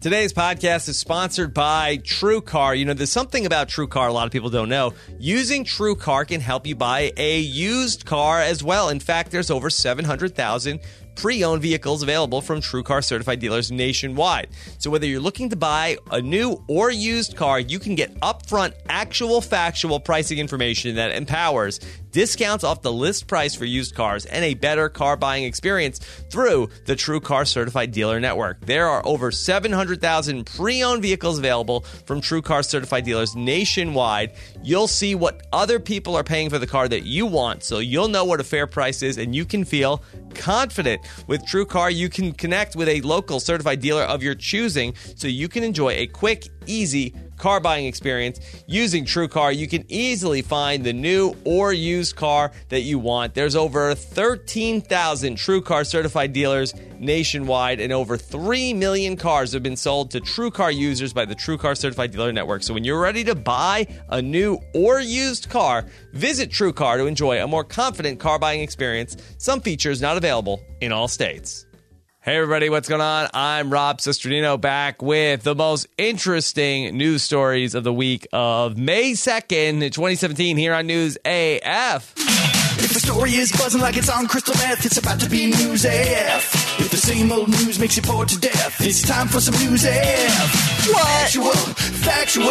Today's podcast is sponsored by TrueCar. You know, there's something about TrueCar a lot of people don't know. Using TrueCar can help you buy a used car as well. In fact, there's over 700,000 pre-owned vehicles available from TrueCar certified dealers nationwide. So whether you're looking to buy a new or used car, you can get upfront, actual, factual pricing information that empowers discounts off the list price for used cars and a better car buying experience through the TrueCar certified dealer network. There are over 700,000 pre-owned vehicles available from TrueCar certified dealers nationwide. You'll see what other people are paying for the car that you want, so you'll know what a fair price is and you can feel confident. With TrueCar, you can connect with a local certified dealer of your choosing so you can enjoy a quick, easy car buying experience. Using TrueCar, you can easily find the new or used car that you want. There's over 13,000 TrueCar certified dealers nationwide, and over 3 million cars have been sold to TrueCar users by the TrueCar certified dealer network. So when you're ready to buy a new or used car, visit TrueCar to enjoy a more confident car buying experience. Some features not available in all states. Hey everybody, what's going on? I'm Rob Cesternino, back with the most interesting news stories of the week of May 2nd, 2017 here on News AF. If the story is buzzing like it's on crystal meth, it's about to be News AF. If the same old news makes you bored to death, it's time for some News AF. What? Factual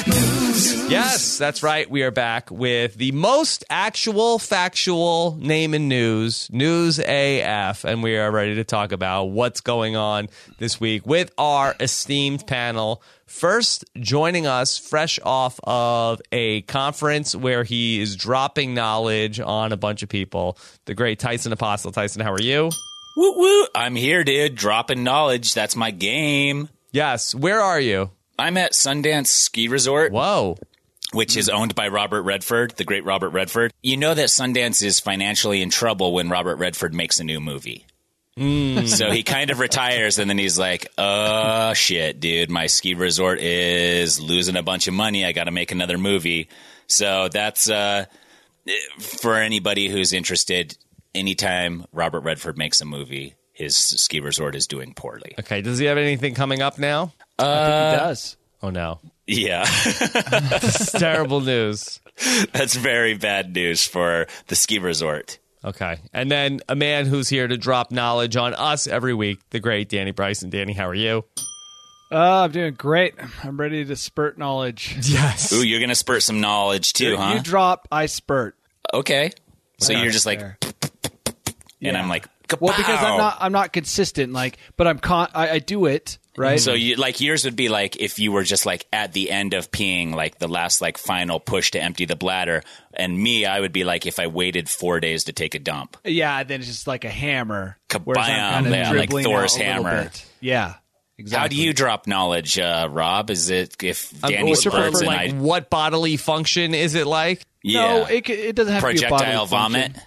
news. Yes, that's right. We are back with the most actual, factual name in news, News AF, and we are ready to talk about what's going on this week with our esteemed panel. First, joining us fresh off of a conference where he is dropping knowledge on a bunch of people, the great Tyson Apostle. Tyson, how are you? Woo woo! I'm here, dude. Dropping knowledge. That's my game. Yes. Where are you? I'm at Sundance Ski Resort. Whoa. Which is owned by Robert Redford, the great Robert Redford. You know that Sundance is financially in trouble when Robert Redford makes a new movie. So he kind of retires, and then he's like, oh, shit, dude, my ski resort is losing a bunch of money. I got to make another movie. So that's for anybody who's interested, anytime Robert Redford makes a movie, his ski resort is doing poorly. Okay. Does he have anything coming up now? I think he does. Oh, no. Yeah. This is terrible news. That's very bad news for the ski resort. Okay. And then a man who's here to drop knowledge on us every week, the great Danny Bryson. Danny, how are you? I'm doing great. I'm ready to spurt knowledge. Yes. Ooh, you're going to spurt some knowledge too, huh? You drop, I spurt. Okay. So you're just like, fair. and I'm like, well, because kapow! I'm not consistent, like, but I do it, right? So you, like, yours would be like if you were just like at the end of peeing, like the last like final push to empty the bladder, and me, I would be like if I waited 4 days to take a dump. Yeah, then it's just like a hammer. Kabam! whereas I'm kind of Yeah, like dribbling Thor's out a little hammer. bit. Yeah, exactly. How do you drop knowledge, Rob? Is it if Danny What's your spurts preference? and Like, what bodily function is it like? No, it doesn't have to be a projectile bodily vomit?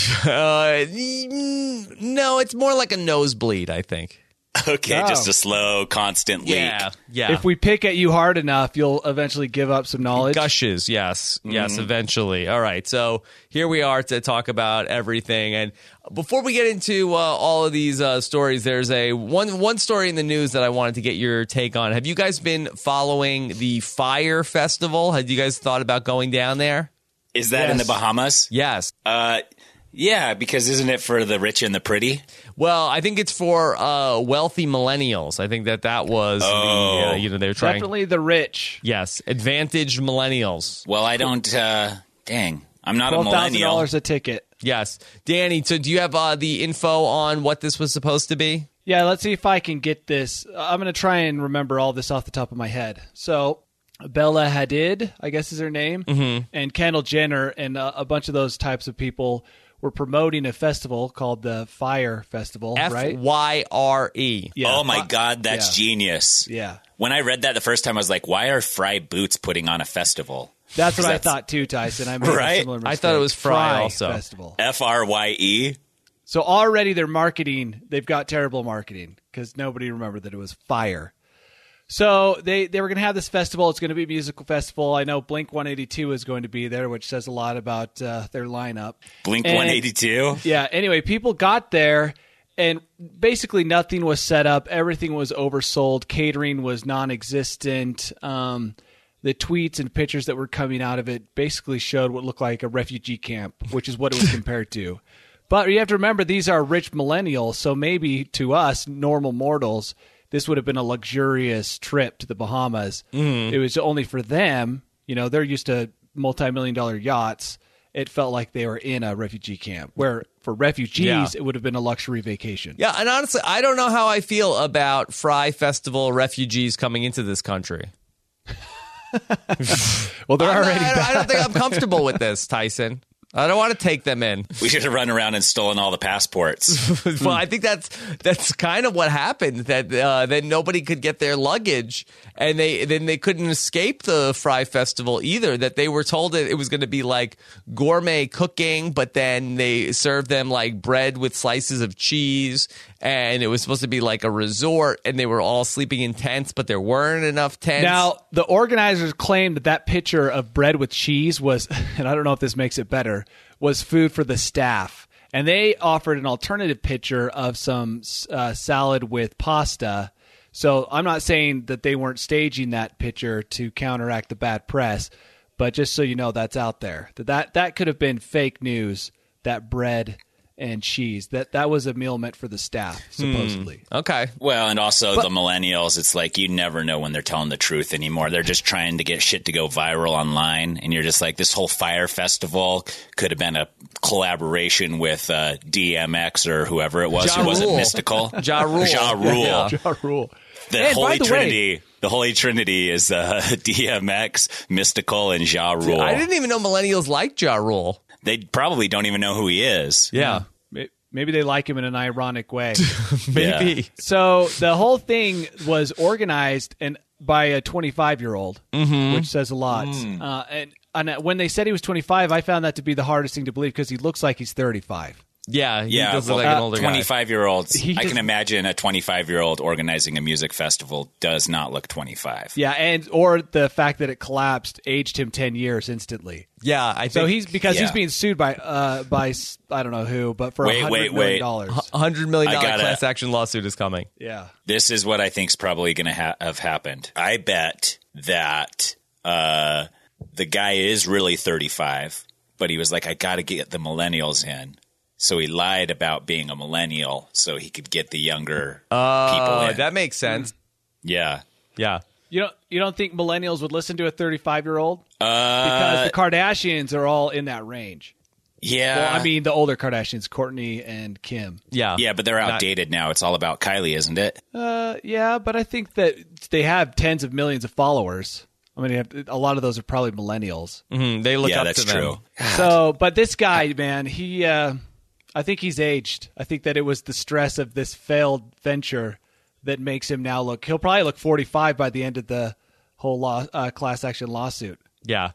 function. No, it's more like a nosebleed, I think. Okay, Oh. just a slow, constant leak. Yeah. If we pick at you hard enough, you'll eventually give up some knowledge. Gushes, yes, eventually. All right, so here we are to talk about everything. And before we get into all of these stories, there's one story in the news that I wanted to get your take on. Have you guys been following the Fire Festival? Have you guys thought about going down there? Is that in the Yes. Bahamas? Yes. Yeah, because isn't it for the rich and the pretty? Well, I think it's for wealthy millennials. I think that was they're trying. Definitely the rich. Yes, advantaged millennials. Well, I don't. Dang, I'm not a $12,000 millennial. a ticket. Yes, Danny. So, do you have the info on what this was supposed to be? Yeah, let's see if I can get this. I'm going to try and remember all this off the top of my head. So, Bella Hadid, I guess is her name, and Kendall Jenner and a bunch of those types of people were promoting a festival called the Fire Festival, right? FYRE. Yeah. Oh my God, that's Yeah. genius. Yeah. When I read that the first time, I was like, why are Fry Boots putting on a festival? That's what I That's- thought too, Tyson. I made a Right? similar mistake. I thought it was Fry also. Festival. FRYE? So already their marketing, they've got terrible marketing because nobody remembered that it was Fire. So they were going to have this festival. It's going to be a musical festival. I know Blink-182 is going to be there, which says a lot about their lineup. Blink And- 182? Yeah. Anyway, people got there And basically nothing was set up. Everything was oversold. Catering was non-existent. The tweets and pictures that were coming out of it basically showed what looked like a refugee camp, which is what it was compared to. But you have to remember, these are rich millennials, so maybe to us, normal mortals, this would have been a luxurious trip to the Bahamas. It was only for them. You know, they're used to multi-million-dollar yachts. It felt like they were in a refugee camp, where for refugees, it would have been a luxury vacation. Yeah, and honestly, I don't know how I feel about Fry Festival refugees coming into this country. Well, they're already I don't think I'm comfortable with this, Tyson. I don't want to take them in. We should have run around and stolen all the passports. Well, I think that's kind of what happened. That nobody could get their luggage, and they couldn't escape the Fry Festival either. That they were told that it was going to be like gourmet cooking, but then they served them like bread with slices of cheese, and it was supposed to be like a resort, and they were all sleeping in tents, but there weren't enough tents. Now, the organizers claimed that picture of bread with cheese was, and I don't know if this makes it better, was food for the staff. And they offered an alternative picture of some salad with pasta. So I'm not saying that they weren't staging that picture to counteract the bad press, but just so you know, that's out there. That could have been fake news, that bread and cheese. That was a meal meant for the staff, supposedly. Okay. Well, and also the millennials, it's like you never know when they're telling the truth anymore. They're just trying to get shit to go viral online. And you're just like, this whole Fire Festival could have been a collaboration with DMX or whoever it was. Who was it? Mystical? Ja Rule. Ja Rule. Yeah. Ja Rule. The Holy Trinity. The Holy Trinity is DMX, Mystical, and Ja Rule. I didn't even know millennials liked Ja Rule. They probably don't even know who he is. Yeah. Maybe they like him in an ironic way. Maybe. Yeah. So the whole thing was organized by a 25-year-old, which says a lot. And when they said he was 25, I found that to be the hardest thing to believe because he looks like he's 35. Yeah, he Yeah, does look like an older guy. 25-year-olds. He I just- can imagine a 25-year-old organizing a music festival does not look 25. Yeah, or the fact that it collapsed aged him 10 years instantly. Yeah, I think So he's Yeah. being sued by I don't know who, but for $100 million. $100 million I gotta- class action lawsuit is coming. Yeah. This is what I think is probably going to have happened. I bet that the guy is really 35, but he was like, I got to get the millennials in. So he lied about being a millennial so he could get the younger people in. That makes sense. Yeah. Yeah. You don't think millennials would listen to a 35-year-old? Because the Kardashians are all in that range. Yeah. Well, I mean, the older Kardashians, Kourtney and Kim. Yeah. Yeah, but they're outdated now. It's all about Kylie, isn't it? Yeah, but I think that they have tens of millions of followers. I mean, a lot of those are probably millennials. They look Yeah, up that's to them. true. So, but this guy, man, I think he's aged. I think that it was the stress of this failed venture that makes him now he'll probably look 45 by the end of the whole class action lawsuit. Yeah.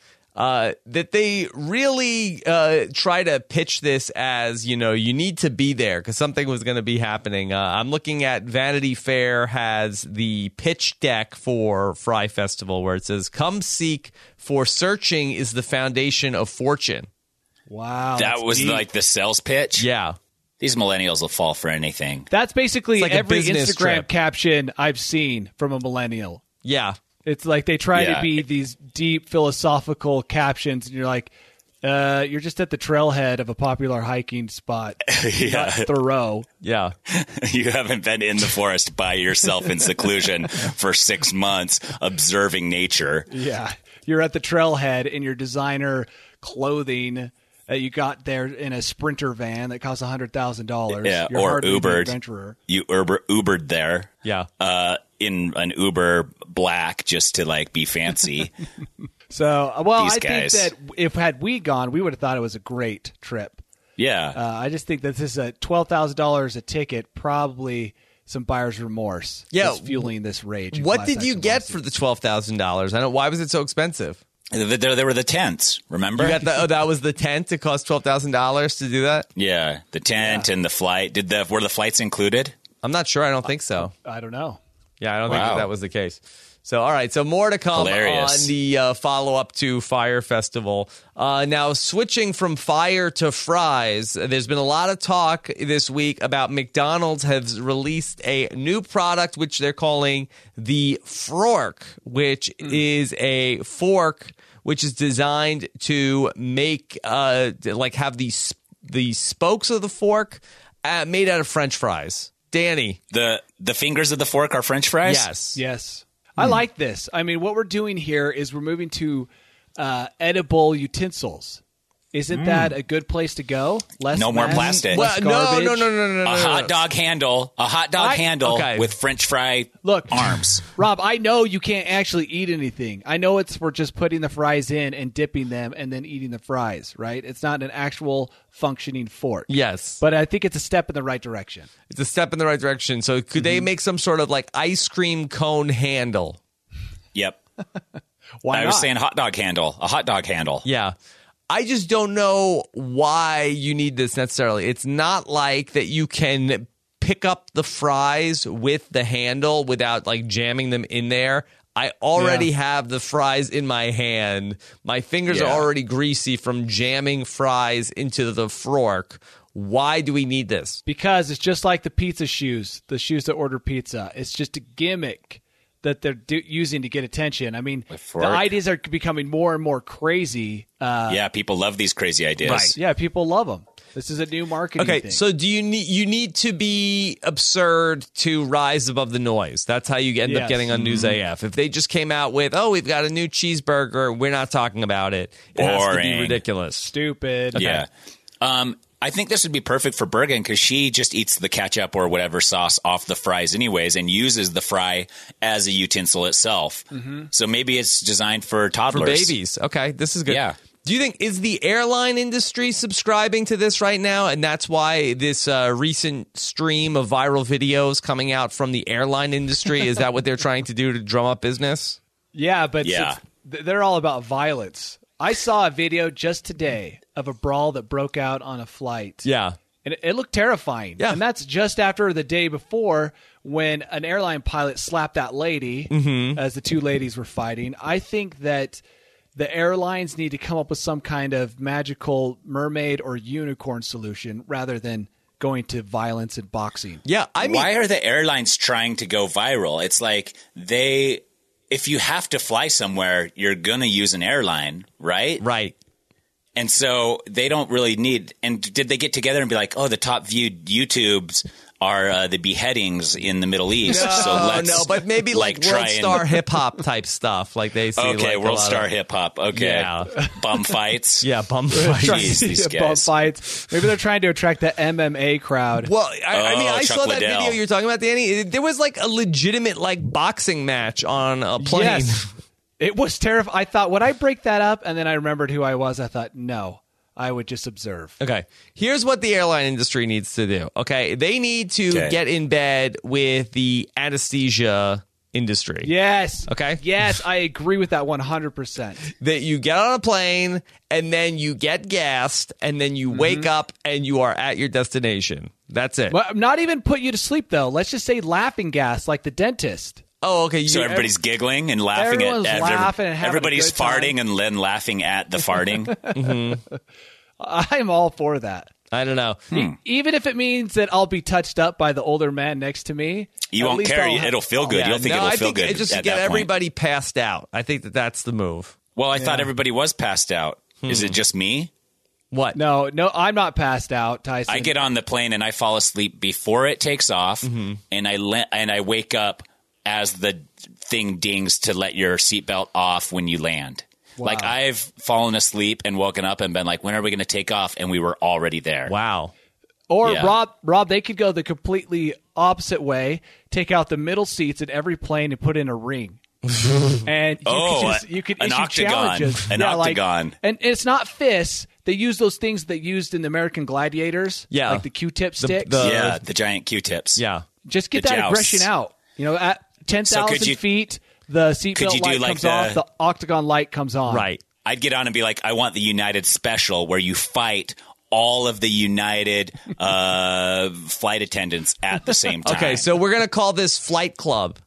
That they really try to pitch this as, you need to be there because something was going to be happening. I'm looking at Vanity Fair has the pitch deck for Fry Festival where it says, come seek, for searching is the foundation of fortune. Wow. That that's was deep. like the sales pitch? Yeah. These millennials will fall for anything. That's basically It's like a every business Instagram trip. caption I've seen from a millennial. Yeah. It's like they try Yeah. to be these deep philosophical captions, and you're like, you're just at the trailhead of a popular hiking spot. Yeah. Not Thoreau. Yeah. You haven't been in the forest by yourself in seclusion for 6 months observing nature. Yeah. You're at the trailhead in your designer clothing that you got there in a Sprinter van that costs $100,000. Yeah, You're or hardly an Ubered. adventurer. You Ubered there. Yeah. In an Uber black just to be fancy. So, well, These I guys. think that had we gone, we would have thought it was a great trip. Yeah. I just think that this is a $12,000 a ticket, probably some buyer's remorse. Yeah. That's fueling this rage. in What class did you action get lawsuits. for the $12,000? I know. Why was it so expensive? There were the tents, remember? You got that was the tent. It cost $12,000 to do that. Yeah, the tent and the flight. Were the flights included? I'm not sure. I don't think so. I don't know. Yeah, I don't think Wow. that was the case. So, all right. So, more to come Hilarious. on the follow-up to Fyre Festival. Now, switching from Fyre to fries, there's been a lot of talk this week about McDonald's has released a new product, which they're calling the Fork, which is a fork which is designed to make, have the spokes of the fork made out of French fries. Danny. The fingers of the fork are French fries? Yes. Yes. I like this. I mean, what we're doing here is we're moving to edible utensils. Isn't that a good place to go? Less No more mess, plastic. less Well, garbage? no. A hot dog handle. A hot dog handle Okay. with French fry Look, arms. Rob, I know you can't actually eat anything. I know we're just putting the fries in and dipping them and then eating the fries, right? It's not an actual functioning fork. Yes. But I think it's a step in the right direction. It's a step in the right direction. So could they make some sort of like ice cream cone handle? Yep. Why I not? was saying hot dog handle. A hot dog handle. Yeah. I just don't know why you need this necessarily. It's not like that you can pick up the fries with the handle without like jamming them in there. I already have the fries in my hand. My fingers are Yeah. already greasy from jamming fries into the fork. Why do we need this? Because it's just like the pizza shoes, the shoes that order pizza. It's just a gimmick that they're using to get attention. I mean, fork. the ideas are becoming more and more crazy. Yeah, people love these crazy ideas. Right. Yeah, people love them. This is a new marketing Okay, thing. so do you need to be absurd to rise above the noise? That's how you end up Yes. getting on News AF. If they just came out with, "Oh, we've got a new cheeseburger," we're not talking about it. It has to be Boring. ridiculous. Stupid. Yeah. I think this would be perfect for Bergen because she just eats the ketchup or whatever sauce off the fries anyways and uses the fry as a utensil itself. So maybe it's designed for For toddlers. babies. Okay, this is good. Yeah. Do you think, is the airline industry subscribing to this right now? And that's why this recent stream of viral videos coming out from the airline industry, is that what they're trying to do to drum up business? Yeah, but Yeah. they're all about violence. I saw a video just today of a brawl that broke out on a flight. Yeah. And it looked terrifying. Yeah. And that's just after the day before when an airline pilot slapped that lady as the two ladies were fighting. I think that the airlines need to come up with some kind of magical mermaid or unicorn solution rather than going to violence and boxing. Yeah, I mean, Why are the airlines trying to go viral? It's like if you have to fly somewhere, you're going to use an airline, right? right. And so they don't really need. And did they get together and be like, "Oh, the top viewed YouTubes are the beheadings in the Middle East"? so let's no, but maybe like try World and- Star hip hop type stuff, like they see. Okay, like a World lot Star of- hip hop. Okay, Yeah. bum fights. Yeah, bum Trying fights. Jeez, to these get bum guys. fights. Maybe they're trying to attract the MMA crowd. Well, I mean, Oh, I Chuck saw that Liddell. video you're talking about, Danny. There was like a legitimate like boxing match on a plane. Yes. It was terrifying. I thought, would I break that up? And then I remembered who I was. I thought, no, I would just observe. Okay, here's what the airline industry needs to do. Okay, they need to Okay. get in bed with the anesthesia industry. Yes. Okay. Yes, I agree with that 100%. That you get on a plane and then you get gassed and then you wake up and you are at your destination. That's it. But not even put you to sleep, though. Let's just say laughing gas, like the dentist. Oh, okay. So everybody's giggling and laughing Everyone's at laughing and having a everybody's good time. farting and then laughing at the farting. I'm all for that. I don't know. Even if it means that I'll be touched up by the older man next to me. You at won't least care. I'll It'll feel good. Yeah, You'll think no, it'll I feel think good it just at get that point. everybody passed out. I think that's the move. Well, I thought everybody was passed out. Is it just me? What? No, I'm not passed out, Tyson. I get on the plane and I fall asleep before it takes off, and I wake up as the thing dings to let your seatbelt off when you land. Like I've fallen asleep and woken up and been like, "When are we going to take off?" And we were already there. Wow. Or Yeah. Rob, they could go the completely opposite way, take out the middle seats in every plane and put in a ring. And you could an issue octagon. challenges. An octagon. And it's not fists. They use those things that used in the American Gladiators. Yeah. Like the Q-tip sticks. Yeah, the giant Q-tips. Yeah. Just get the that jousts. aggression out. You know, at 10,000 could you- feet, the could seatbelt you do light like comes off, the octagon light comes on. Right. I'd get on and be like, I want the United Special where you fight all of the United flight attendants at the same time. Okay, so we're going to call this Flight Club.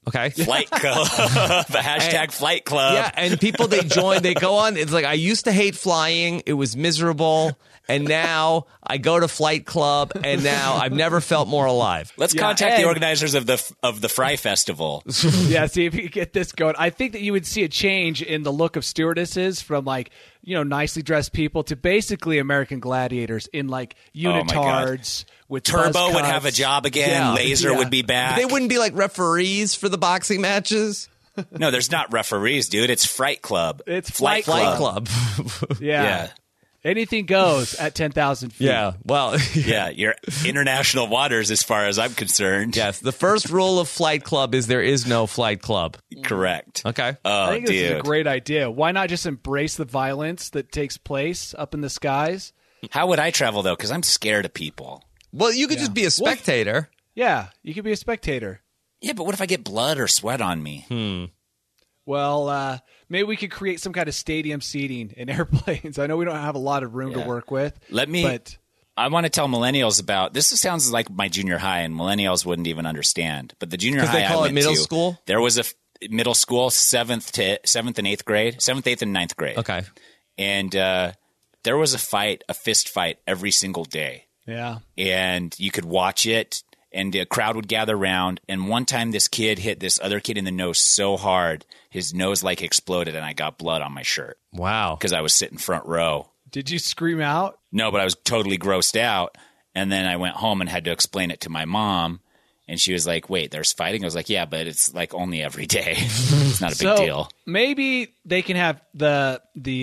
Okay. Flight Club. The hashtag Flight Club. Yeah, and people, they join, they go on. It's like, I used to hate flying. It was miserable. And now I go to Flight Club, and now I've never felt more alive. Let's contact the organizers of the Fry Festival. Yeah, see if you get this going. I think that you would see a change in the look of stewardesses from like, nicely dressed people to basically American gladiators in like unitards with Turbo buzz would cuts. have a job again. Yeah. Laser Yeah. would be back. They wouldn't be like referees for the boxing matches. No, there's not referees, dude. It's Fright Club. It's Flight Flight Club. Yeah. Anything goes at 10,000 feet. Yeah, well, Yeah, you're international waters as far as I'm concerned. yes. The first rule of Flight Club is there is no Flight Club. Correct. Okay. Oh, I think this is a dude. great idea. Why not just embrace the violence that takes place up in the skies? How would I travel, though? Because I'm scared of people. Well, you could just be a spectator. Yeah, you could be a spectator. Yeah, but what if I get blood or sweat on me? Well, maybe we could create some kind of stadium seating in airplanes. I know we don't have a lot of room to work with. But I want to tell millennials about this. Sounds like my junior high, and millennials wouldn't even understand. But the junior 'Cause high they call I it went middle to, school? There was a middle school, seventh and eighth grade, 7th, 8th, and 9th grade. Okay. And there was a fist fight every single day. yeah. And you could watch it, and a crowd would gather around. And one time this kid hit this other kid in the nose so hard, his nose like exploded, and I got blood on my shirt Wow. because I was sitting front row. Did you scream out? No, but I was totally grossed out. And then I went home and had to explain it to my mom. And she was like, wait, there's fighting? I was like, yeah, but it's like only every day. It's not a big deal. Maybe they can have the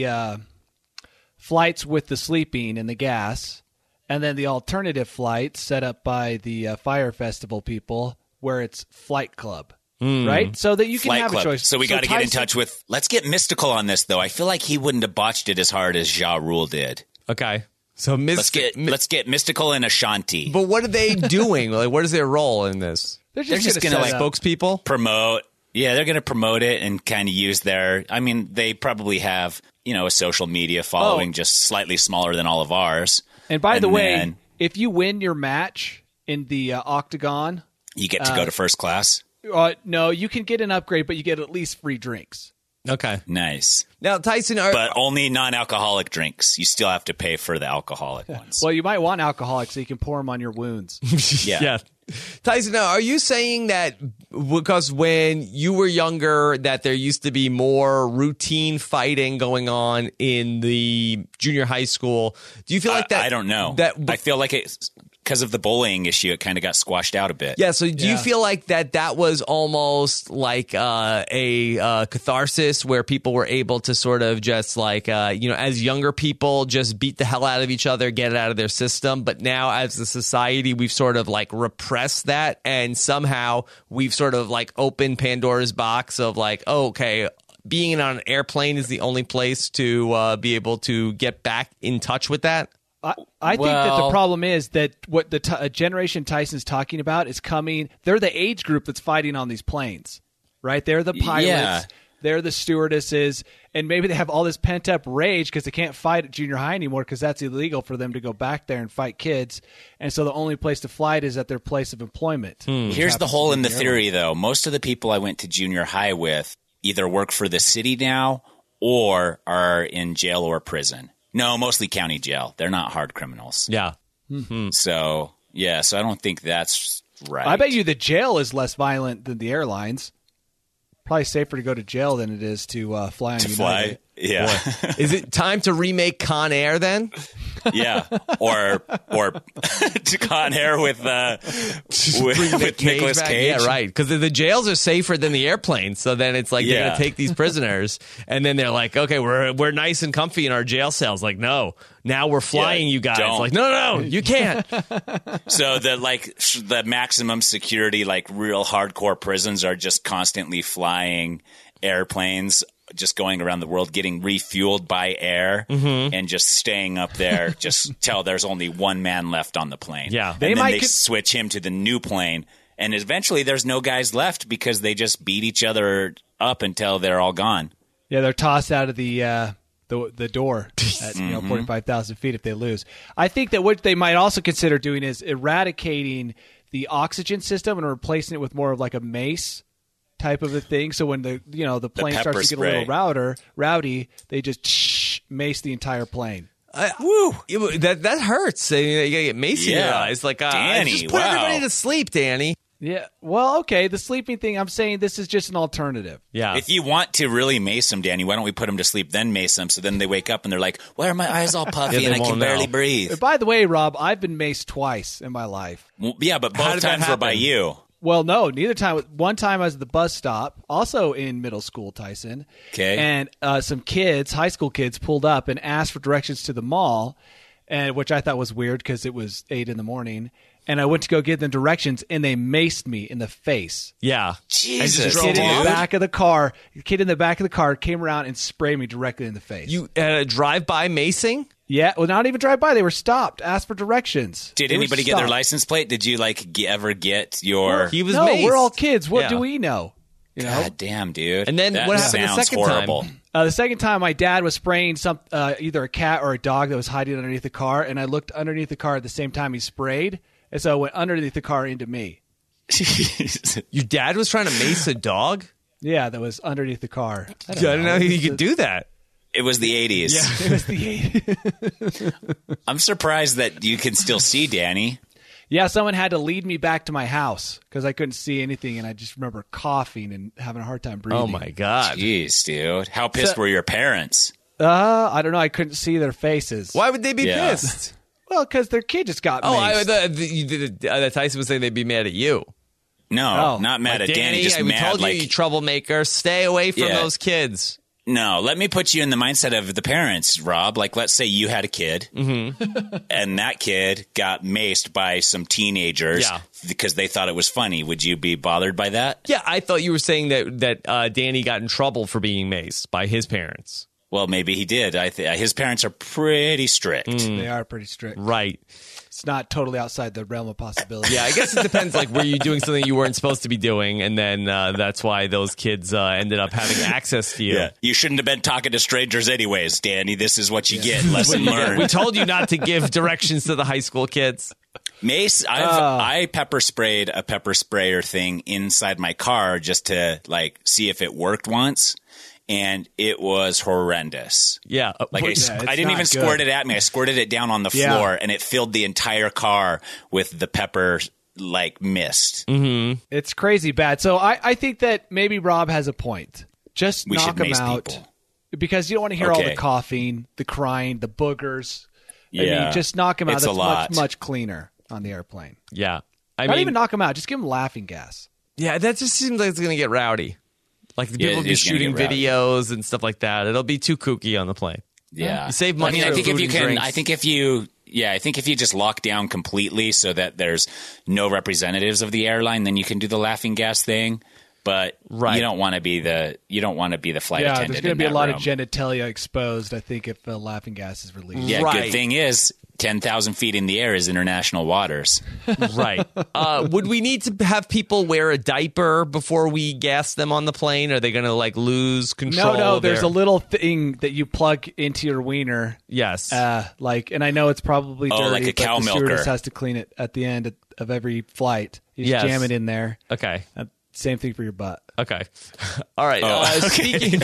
flights with the sleeping and the gas, and then the alternative flight set up by the Fire Festival people where it's Flight Club, right? So that you can Flight have Club. a choice. So we got to get in Tyson- touch with. Let's get mystical on this, though. I feel like he wouldn't have botched it as hard as Ja Rule did. Okay. So Let's get mystical and Ashanti. But what are they doing? Like, what is their role in this? They're They're just gonna gonna, set like, up- Spokespeople? Promote. Yeah, they're going to promote it and kind of use their. I mean, they probably have a social media following just slightly smaller than all of ours. And by the way, then if you win your match in the octagon, you get to go to first class. no, you can get an upgrade, but you get at least free drinks. Okay. Nice. Now, Tyson, But only non-alcoholic drinks. You still have to pay for the alcoholic ones. Well, you might want alcoholic so you can pour them on your wounds. Yeah. Tyson, now, are you saying that because when you were younger that there used to be more routine fighting going on in the junior high school? Do you feel like that? I don't know. I feel like it's because of the bullying issue. It kind of got squashed out a bit. Yeah, so do you feel like that was almost like a catharsis where people were able to sort of just like, as younger people, just beat the hell out of each other, get it out of their system. But now as a society, we've sort of like repressed that. And somehow we've sort of like opened Pandora's box of like, oh, okay, being on an airplane is the only place to be able to get back in touch with that. I think that the problem is that what the generation Tyson's talking about is coming. They're the age group that's fighting on these planes, right? They're the pilots. Yeah. They're the stewardesses. And maybe they have all this pent-up rage because they can't fight at junior high anymore because that's illegal for them to go back there and fight kids. And so the only place to fight is at their place of employment. Here's the hole in the theory, though. Most of the people I went to junior high with either work for the city now or are in jail or prison. No, mostly county jail. They're not hard criminals. Yeah. So I don't think that's right. I bet you the jail is less violent than the airlines. Probably safer to go to jail than it is to fly on to United. fly. Yeah. Is it time to remake Con Air then? Yeah. Or to Con Air with Nicolas back? Cage. Yeah, right. Because the jails are safer than the airplanes. So then it's like they're Yeah. going to take these prisoners, and then they're like, okay, we're nice and comfy in our jail cells. Like, no, now we're flying you guys. don't. Like, no, you can't. So the maximum security, like real hardcore prisons are just constantly flying airplanes, just going around the world, getting refueled by air and just staying up there just till there's only one man left on the plane. Yeah. And then might they switch him to the new plane. And eventually there's no guys left because they just beat each other up until they're all gone. Yeah, they're tossed out of the door at 45,000 feet if they lose. I think that what they might also consider doing is eradicating the oxygen system and replacing it with more of like a mace type of a thing. So when the plane pepper starts to get a little spray. rowdy, they just mace the entire plane. Woo! That hurts. You gotta get mace in your Yeah. eyes. Like, Danny, just put wow. everybody to sleep, Danny. Yeah. Well, okay. The sleeping thing, I'm saying this is just an alternative. Yeah. If you want to really mace them, Danny, why don't we put them to sleep, then mace them, so then they wake up and they're like, why are my eyes all puffy Yeah, and they I can won't barely know. breathe? By the way, Rob, I've been maced twice in my life. Well, yeah, but How both did that times were by happen? you. Well, no, neither time. One time I was at the bus stop, also in middle school, Tyson. Okay. And some kids, high school kids, pulled up and asked for directions to the mall, and which I thought was weird because it was 8 a.m. And I went to go give them directions, and they maced me in the face. Yeah. Jesus, The kid in the dude. back of the car, came around and sprayed me directly in the face. You drive-by macing? Yeah, well, not even drive by. They were stopped, asked for directions. Did They were anybody get their stopped. license plate? Did you ever get your? He was No, maced. we're all kids. What Yeah. do we know? You know. God damn, dude. And then that what happened the sounds second horrible. time? The second time, my dad was spraying either a cat or a dog that was hiding underneath the car, and I looked underneath the car at the same time he sprayed, and so I went underneath the car into me. Your dad was trying to mace a dog? Yeah, that was underneath the car. I didn't know you could do that. It was the 80s. It was the 80s. I'm surprised that you can still see Danny. Yeah, someone had to lead me back to my house because I couldn't see anything, and I just remember coughing and having a hard time breathing. Oh, my God. Jeez, dude. How pissed were your parents? I don't know. I couldn't see their faces. Why would they be Yeah. pissed? Well, because their kid just got Oh, maced. Tyson was saying they'd be mad at you. No, Oh. not mad Like, at Danny. Just we mad told like you troublemaker. Stay away from Yeah. those kids. No, let me put you in the mindset of the parents, Rob. Like, let's say you had a kid, and that kid got maced by some teenagers Yeah. because they thought it was funny. Would you be bothered by that? Yeah, I thought you were saying that Danny got in trouble for being maced by his parents. Well, maybe he did. His parents are pretty strict. They are pretty strict. Right. It's not totally outside the realm of possibility. Yeah, I guess it depends. Like, were you doing something you weren't supposed to be doing, and then that's why those kids ended up having access to you. Yeah. You shouldn't have been talking to strangers anyways, Danny. This is what you get. Lesson learned. We told you not to give directions to the high school kids. Mace, I pepper sprayed a pepper sprayer thing inside my car just to like see if it worked once, and it was horrendous. Yeah. Like it's I didn't not even good. squirt it at me. I squirted it down on the Yeah. floor, and it filled the entire car with the pepper like mist. It's crazy bad. So I think that maybe Rob has a point. Just We knock should him mace out people. because you don't want to hear all Okay. the coughing, the crying, the boogers. I Yeah. mean, just knock him out. It's That's a lot. much cleaner on the airplane. Yeah. Not even knock him out. Just give him laughing gas. Yeah, that just seems like it's going to get rowdy. Like, the Yeah, people it will be is gonna shooting get rowdy. videos and stuff like that. It'll be too kooky on the plane. Yeah, You save money I on think if food you and can, drinks. I think if you just lock down completely so that there's no representatives of the airline, then you can do the laughing gas thing. But Right. you don't want to be the flight Yeah, attendant. there's going to in be a that lot room. of genitalia exposed, I think, if laughing gas is released. Yeah, Right. good thing is 10,000 feet in the air is international waters. Right. Would we need to have people wear a diaper before we gas them on the plane? Are they going to like lose control? No, of there's their- a little thing that you plug into your wiener. Yes. And I know it's probably dirty, like a but cow the stewardess milker. has to clean it at the end of every flight. You just Yes. jam it in there. Okay. Same thing for your butt. Okay. All right. okay. Speaking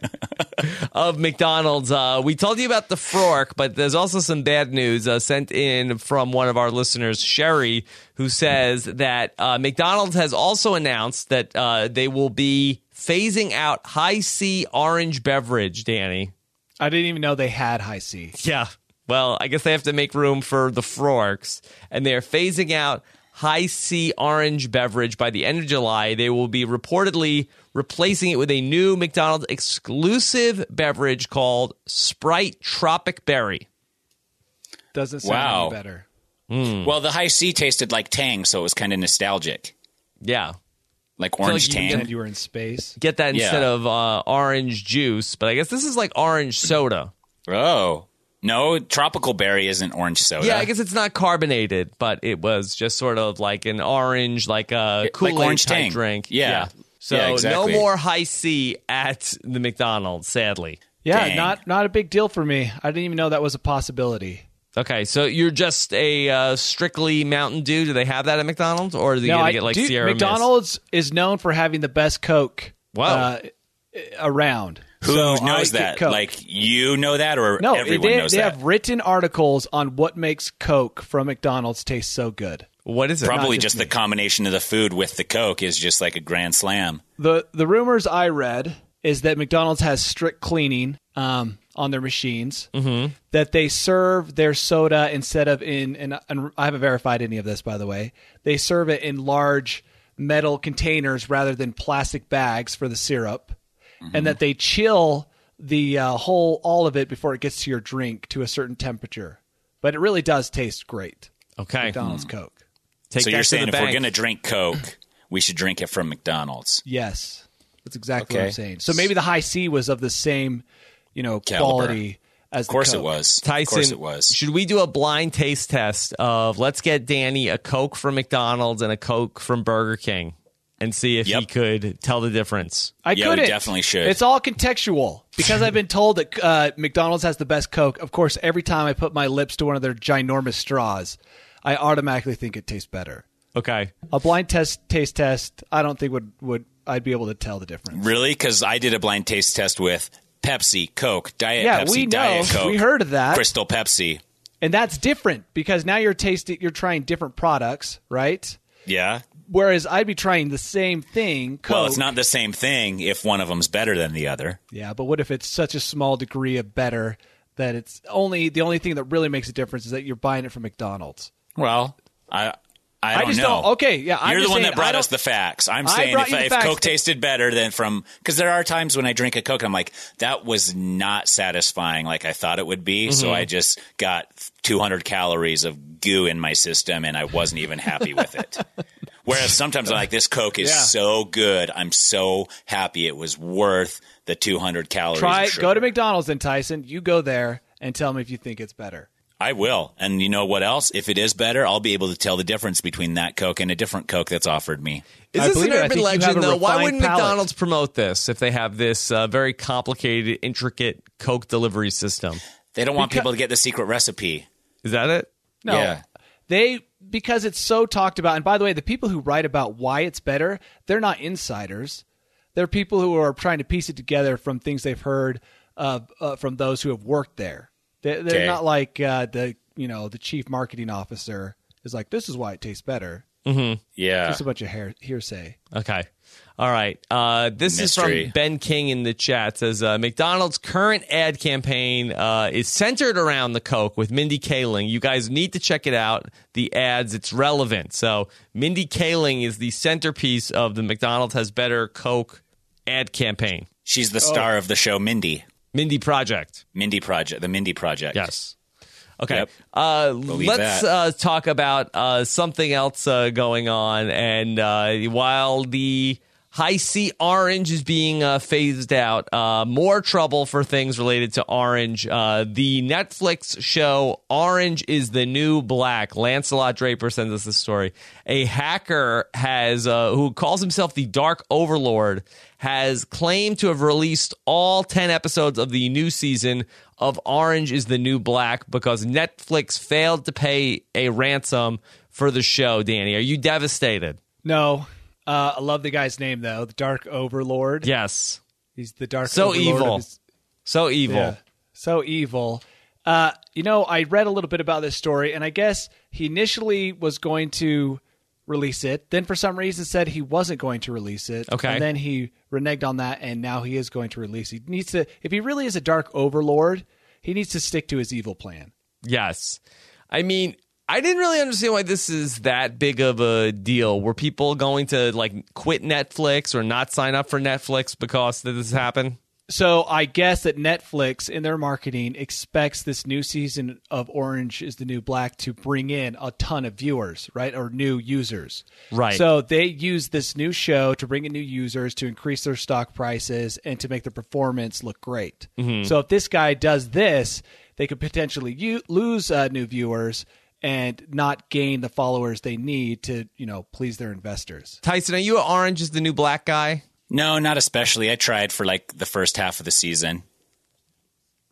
of McDonald's, we told you about the fork, but there's also some bad news sent in from one of our listeners, Sherry, who says that McDonald's has also announced that they will be phasing out High C orange beverage, Danny. I didn't even know they had high C. Yeah. Well, I guess they have to make room for the forks, and they're phasing out High C orange beverage by the end of July. They will be reportedly replacing it with a new McDonald's exclusive beverage called Sprite Tropic Berry. Doesn't sound Wow. any better. Well, the high C tasted like Tang, so it was kind of nostalgic, Yeah. like orange like you Tang. Pretend you were in space. Get that Yeah. instead of orange juice, but I guess this is like orange soda. Oh. No, tropical berry isn't orange soda. Yeah, I guess it's not carbonated, but it was just sort of like an orange, like a Kool-Aid orange type Tang. drink. Yeah. So Yeah, exactly. no more High C at the McDonald's, sadly. Yeah, Dang. not a big deal for me. I didn't even know that was a possibility. Okay, so you're just a strictly Mountain Dew. Do they have that at McDonald's, or are you No, going to get like Sierra Mist? McDonald's is known for having the best Coke around. Who So knows I get that? Coke. Like, you know that, or No, everyone knows they that? have written articles on what makes Coke from McDonald's taste so good. What is it? Probably not just just the me. combination of the food with the Coke is just like a grand slam. The rumors I read is that McDonald's has strict cleaning on their machines, that they serve their soda instead of and I haven't verified any of this, by the way. They serve it in large metal containers rather than plastic bags for the syrup, and that they chill the all of it before it gets to your drink to a certain temperature. But it really does taste great. Okay. McDonald's Coke. Take So that you're to saying the if we're bank. going to drink Coke, we should drink it from McDonald's. Yes, that's exactly what Okay. I'm saying. So maybe the High C was of the same, quality as Of course the it Coke. was. Tyson, Of course it was. should we do a blind taste test of let's get Danny a Coke from McDonald's and a Coke from Burger King and see if he Yep. could tell the difference? I Yeah, we couldn't. definitely should. It's all contextual because I've been told that McDonald's has the best Coke. Of course, every time I put my lips to one of their ginormous straws, I automatically think it tastes better. Okay. A blind taste test, I don't think would I'd be able to tell the difference. Really? Because I did a blind taste test with Pepsi, Coke, Diet Yeah, Pepsi, we know. Diet Coke. We heard of that. Crystal Pepsi. And that's different because now you're trying different products, right? Yeah. Whereas I'd be trying the same thing, Coke. Well, it's not the same thing if one of them's better than the other. Yeah, but what if it's such a small degree of better that it's the only thing that really makes a difference is that you're buying it from McDonald's? Well, I don't just know. don't. Okay, yeah, I'm You're the just one saying, that brought I us don't- the facts. I'm I saying brought you the if facts. Coke tasted better than from, because there are times when I drink a Coke, I'm like, that was not satisfying like I thought it would be. So I just got 200 calories of goo in my system, and I wasn't even happy with it. Whereas sometimes I'm like, this Coke is Yeah. so good. I'm so happy it was worth the 200 calories. of sugar. Go to McDonald's then, Tyson. You go there and tell me if you think it's better. I will. And you know what else? If it is better, I'll be able to tell the difference between that Coke and a different Coke that's offered me. Is I this believe an it. I urban think you have legend, a though? Why refined wouldn't palate. McDonald's promote this if they have this very complicated, intricate Coke delivery system? They don't want people to get the secret recipe. Is that it? No. Yeah. Because it's so talked about. And by the way, the people who write about why it's better, they're not insiders. They're people who are trying to piece it together from things they've heard from those who have worked there. They're Okay. not like the chief marketing officer is like, this is why it tastes better. Yeah. Just a bunch of hearsay. Okay. All right. This Mystery. is from Ben King in the chat. It says McDonald's current ad campaign is centered around the Coke with Mindy Kaling. You guys need to check it out. The ads, it's relevant. So Mindy Kaling is the centerpiece of the McDonald's has better Coke ad campaign. She's the star of the show Mindy. Mindy Project. Mindy Project. The Mindy Project. Yes. Okay. Yep. Believe Let's talk about something else going on. And while the High C Orange is being phased out, more trouble for things related to Orange. The Netflix show Orange is the New Black. Lancelot Draper sends us this story. A hacker who calls himself the Dark Overlord has claimed to have released all 10 episodes of the new season of Orange is the New Black because Netflix failed to pay a ransom for the show. Danny, are you devastated? No. I love the guy's name, though. The Dark Overlord. Yes. He's the Dark So Overlord. evil. Of his- So evil. Yeah. So evil. I read a little bit about this story, and I guess he initially was going to release it. Then for some reason said he wasn't going to release it. Okay. And then he reneged on that, and now he is going to release it. He needs to, if he really is a Dark Overlord, he needs to stick to his evil plan. Yes. I mean, I didn't really understand why this is that big of a deal. Were people going to quit Netflix or not sign up for Netflix because this happened? So I guess that Netflix, in their marketing, expects this new season of Orange is the New Black to bring in a ton of viewers, right? Or new users. Right. So they use this new show to bring in new users, to increase their stock prices, and to make the performance look great. So if this guy does this, they could potentially lose new viewers and not gain the followers they need to, please their investors. Tyson, are you an Orange is the New Black guy? No, not especially. I tried for the first half of the season.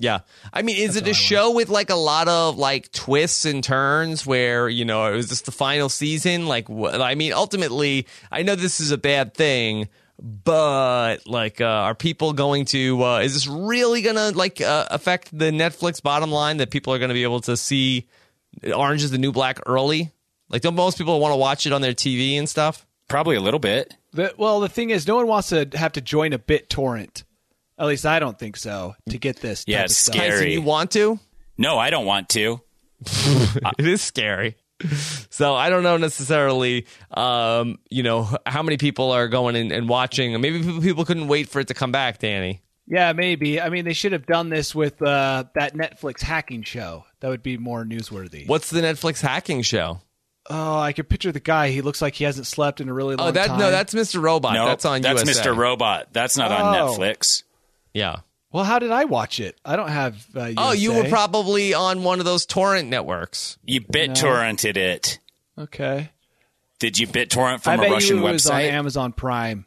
Yeah. I mean, is it a show with like a lot of like twists and turns where, is this the final season? Like, I mean, ultimately, I know this is a bad thing, but like, are people going to, is this really going to like affect the Netflix bottom line that people are going to be able to see Orange is the New Black early? Like, don't most people want to watch it on their TV and stuff? Probably a little bit. The thing is, no one wants to have to join a BitTorrent. At least I don't think so, to get this. Yeah, it's scary. Tyson, you want to? No, I don't want to. It is scary. So I don't know necessarily, how many people are going and watching. Maybe people couldn't wait for it to come back, Danny. Yeah, maybe. I mean, they should have done this with that Netflix hacking show. That would be more newsworthy. What's the Netflix hacking show? Oh, I can picture the guy. He looks like he hasn't slept in a really long time. No, that's Mr. Robot. No, that's on that's USA. Mr. Robot. That's not on Netflix. Yeah. Well, how did I watch it? I don't have USA. Oh, you were probably on one of those torrent networks. You BitTorrented it. Okay. Did you BitTorrent from I bet a Russian you it was on website? Amazon Prime.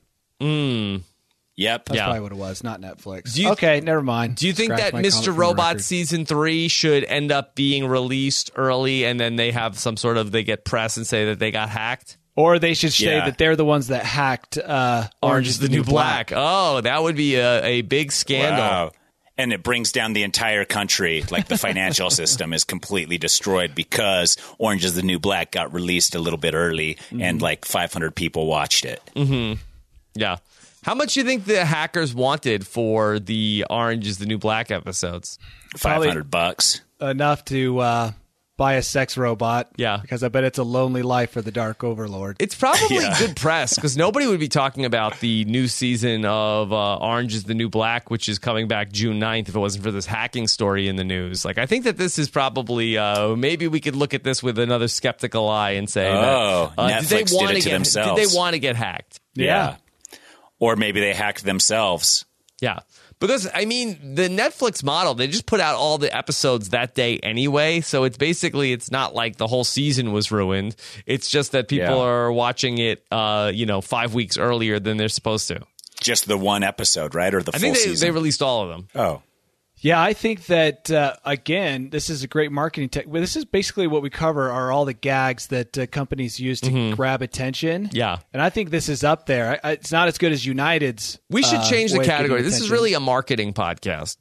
Yep. That's Yeah. probably what it was, not Netflix. Do you- Okay, never mind. Do you think Scratch that my comment Mr. from the Robot record. Season 3 should end up being released early and then they have some sort of, they get press and say that they got hacked? Or they should say Yeah. that they're the ones that hacked Orange is the New Black. Oh, that would be a big scandal. Wow. And it brings down the entire country. Like the financial system is completely destroyed because Orange is the New Black got released a little bit early and like 500 people watched it. Yeah. How much do you think the hackers wanted for the Orange is the New Black episodes? $500. Enough to buy a sex robot. Yeah. Because I bet it's a lonely life for the Dark Overlord. It's probably Yeah. good press because nobody would be talking about the new season of Orange is the New Black, which is coming back June 9th, if it wasn't for this hacking story in the news. Like, I think that this is probably, maybe we could look at this with another skeptical eye and say, Netflix did it to themselves. Did they want to get hacked? Yeah. Or maybe they hacked themselves. Yeah. Because, I mean, the Netflix model, they just put out all the episodes that day anyway. So it's basically, it's not like the whole season was ruined. It's just that people are watching it, 5 weeks earlier than they're supposed to. Just the one episode, right? Or the I full think season? they released all of them. Oh. Yeah, I think that, again, this is a great marketing tech. Well, this is basically what we cover are all the gags that companies use to grab attention. Yeah. And I think this is up there. It's not as good as United's. We should change the way of getting category. This is attention. really a marketing podcast.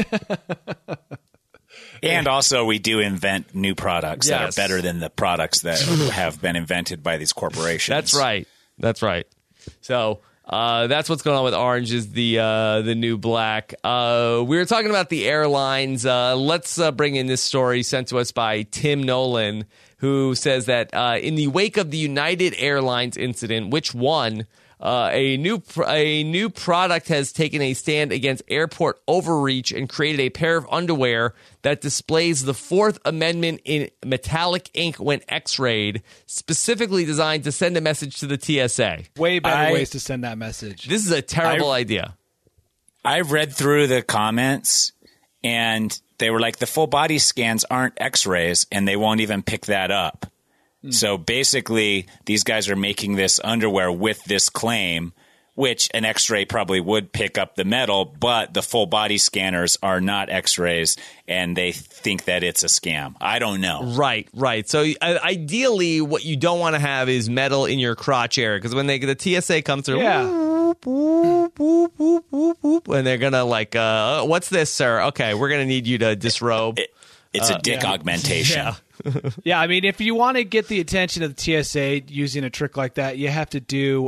And also, we do invent new products that Yes. are better than the products that have been invented by these corporations. That's right. That's right. So that's what's going on with Orange is the New Black. We were talking about the airlines. Let's bring in this story sent to us by Tim Nolan, who says that in the wake of the United Airlines incident, which won, a new product has taken a stand against airport overreach and created a pair of underwear that displays the Fourth Amendment in metallic ink when X-rayed, specifically designed to send a message to the TSA. Way better ways to send that message. This is a terrible idea. I read through the comments, and they were like, the full body scans aren't X-rays, and they won't even pick that up. So basically, these guys are making this underwear with this claim, which an X-ray probably would pick up the metal, but the full body scanners are not X-rays, and they think that it's a scam. I don't know. Right. So ideally, what you don't want to have is metal in your crotch area, because when the TSA comes through, Yeah. whoop, whoop, whoop, whoop, whoop, and they're gonna like, what's this, sir? Okay, we're gonna need you to disrobe. It's a dick augmentation. Yeah. Yeah, I mean, if you want to get the attention of the TSA using a trick like that, you have to do,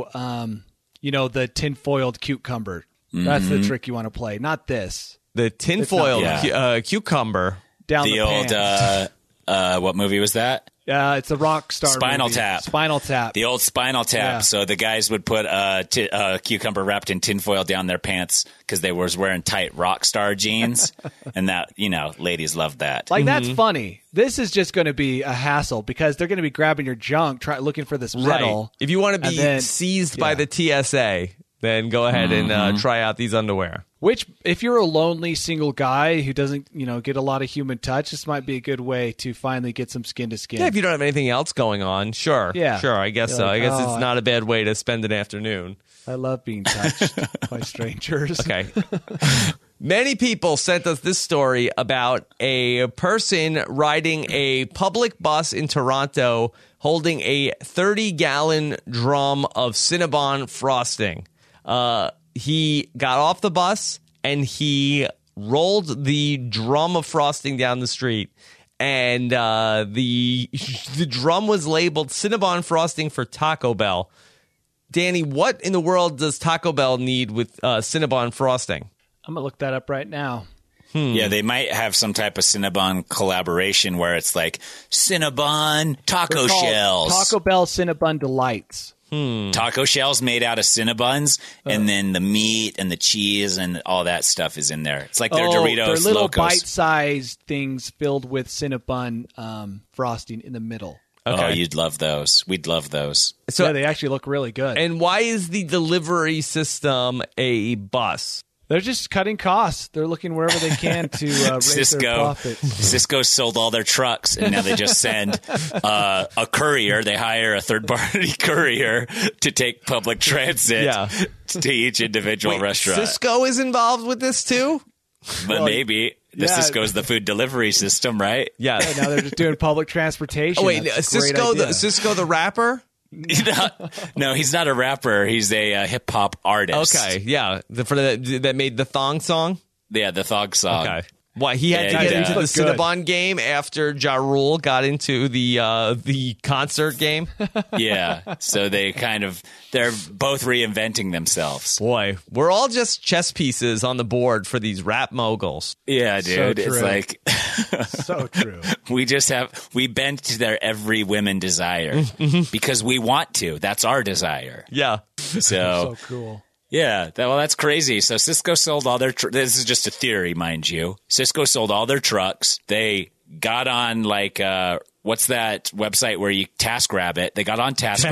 the tin-foiled cucumber. That's the trick you want to play, not this. The tinfoil Yeah. cucumber. Down The the old, pants. what movie was that? It's a rock star Spinal movie. Tap. Spinal Tap. The old Spinal Tap. Yeah. So the guys would put a cucumber wrapped in tinfoil down their pants because they was wearing tight rock star jeans. And that, ladies loved that. Like, that's funny. This is just going to be a hassle because they're going to be grabbing your junk, looking for this metal. Right. If you want to be And then- seized by yeah. the TSA, then go ahead and try out these underwear. Which, if you're a lonely single guy who doesn't, get a lot of human touch, this might be a good way to finally get some skin to skin. Yeah, if you don't have anything else going on, sure. Yeah. Sure, I guess You're so. like, I guess oh, it's not a bad way to spend an afternoon. I love being touched by strangers. Okay. Many people sent us this story about a person riding a public bus in Toronto holding a 30-gallon drum of Cinnabon frosting. He got off the bus and he rolled the drum of frosting down the street. And the drum was labeled Cinnabon frosting for Taco Bell. Danny, what in the world does Taco Bell need with Cinnabon frosting? I'm going to look that up right now. Yeah, they might have some type of Cinnabon collaboration where it's like Cinnabon taco They're called shells. Taco Bell Cinnabon Delights. Taco shells made out of Cinnabons, and then the meat and the cheese and all that stuff is in there. It's like their Doritos They're little Locos. bite-sized things filled with Cinnabon frosting in the middle. Okay. Oh, you'd love those. We'd love those. So, Yeah, they actually look really good. and why is the delivery system a bus? They're just cutting costs. They're looking wherever they can to raise their Cisco profits. Cisco sold all their trucks, and now they just send a courier. They hire a third-party courier to take public transit to each individual restaurant. Cisco is involved with this too? But maybe the yeah. Cisco's the food delivery system, right? Yeah. And now they're just doing public transportation. Oh, wait, That's a great Cisco idea. the rapper? No, he's not a rapper. He's a hip hop artist. Okay, yeah. That made the thong song? Yeah, the Thog song. Okay. Why he had Yeah, to get he into the does. Good. Cinnabon game after Ja Rule got into the concert game? Yeah. So they're both reinventing themselves. Boy, we're all just chess pieces on the board for these rap moguls. Yeah, dude. It's true. like So true. we bend to their every women desire because we want to. That's our desire. Yeah. So So cool. yeah, that's crazy. So Cisco sold all their this is just a theory, mind you. Cisco sold all their trucks. They got on like what's that website where you TaskRabbit? They got on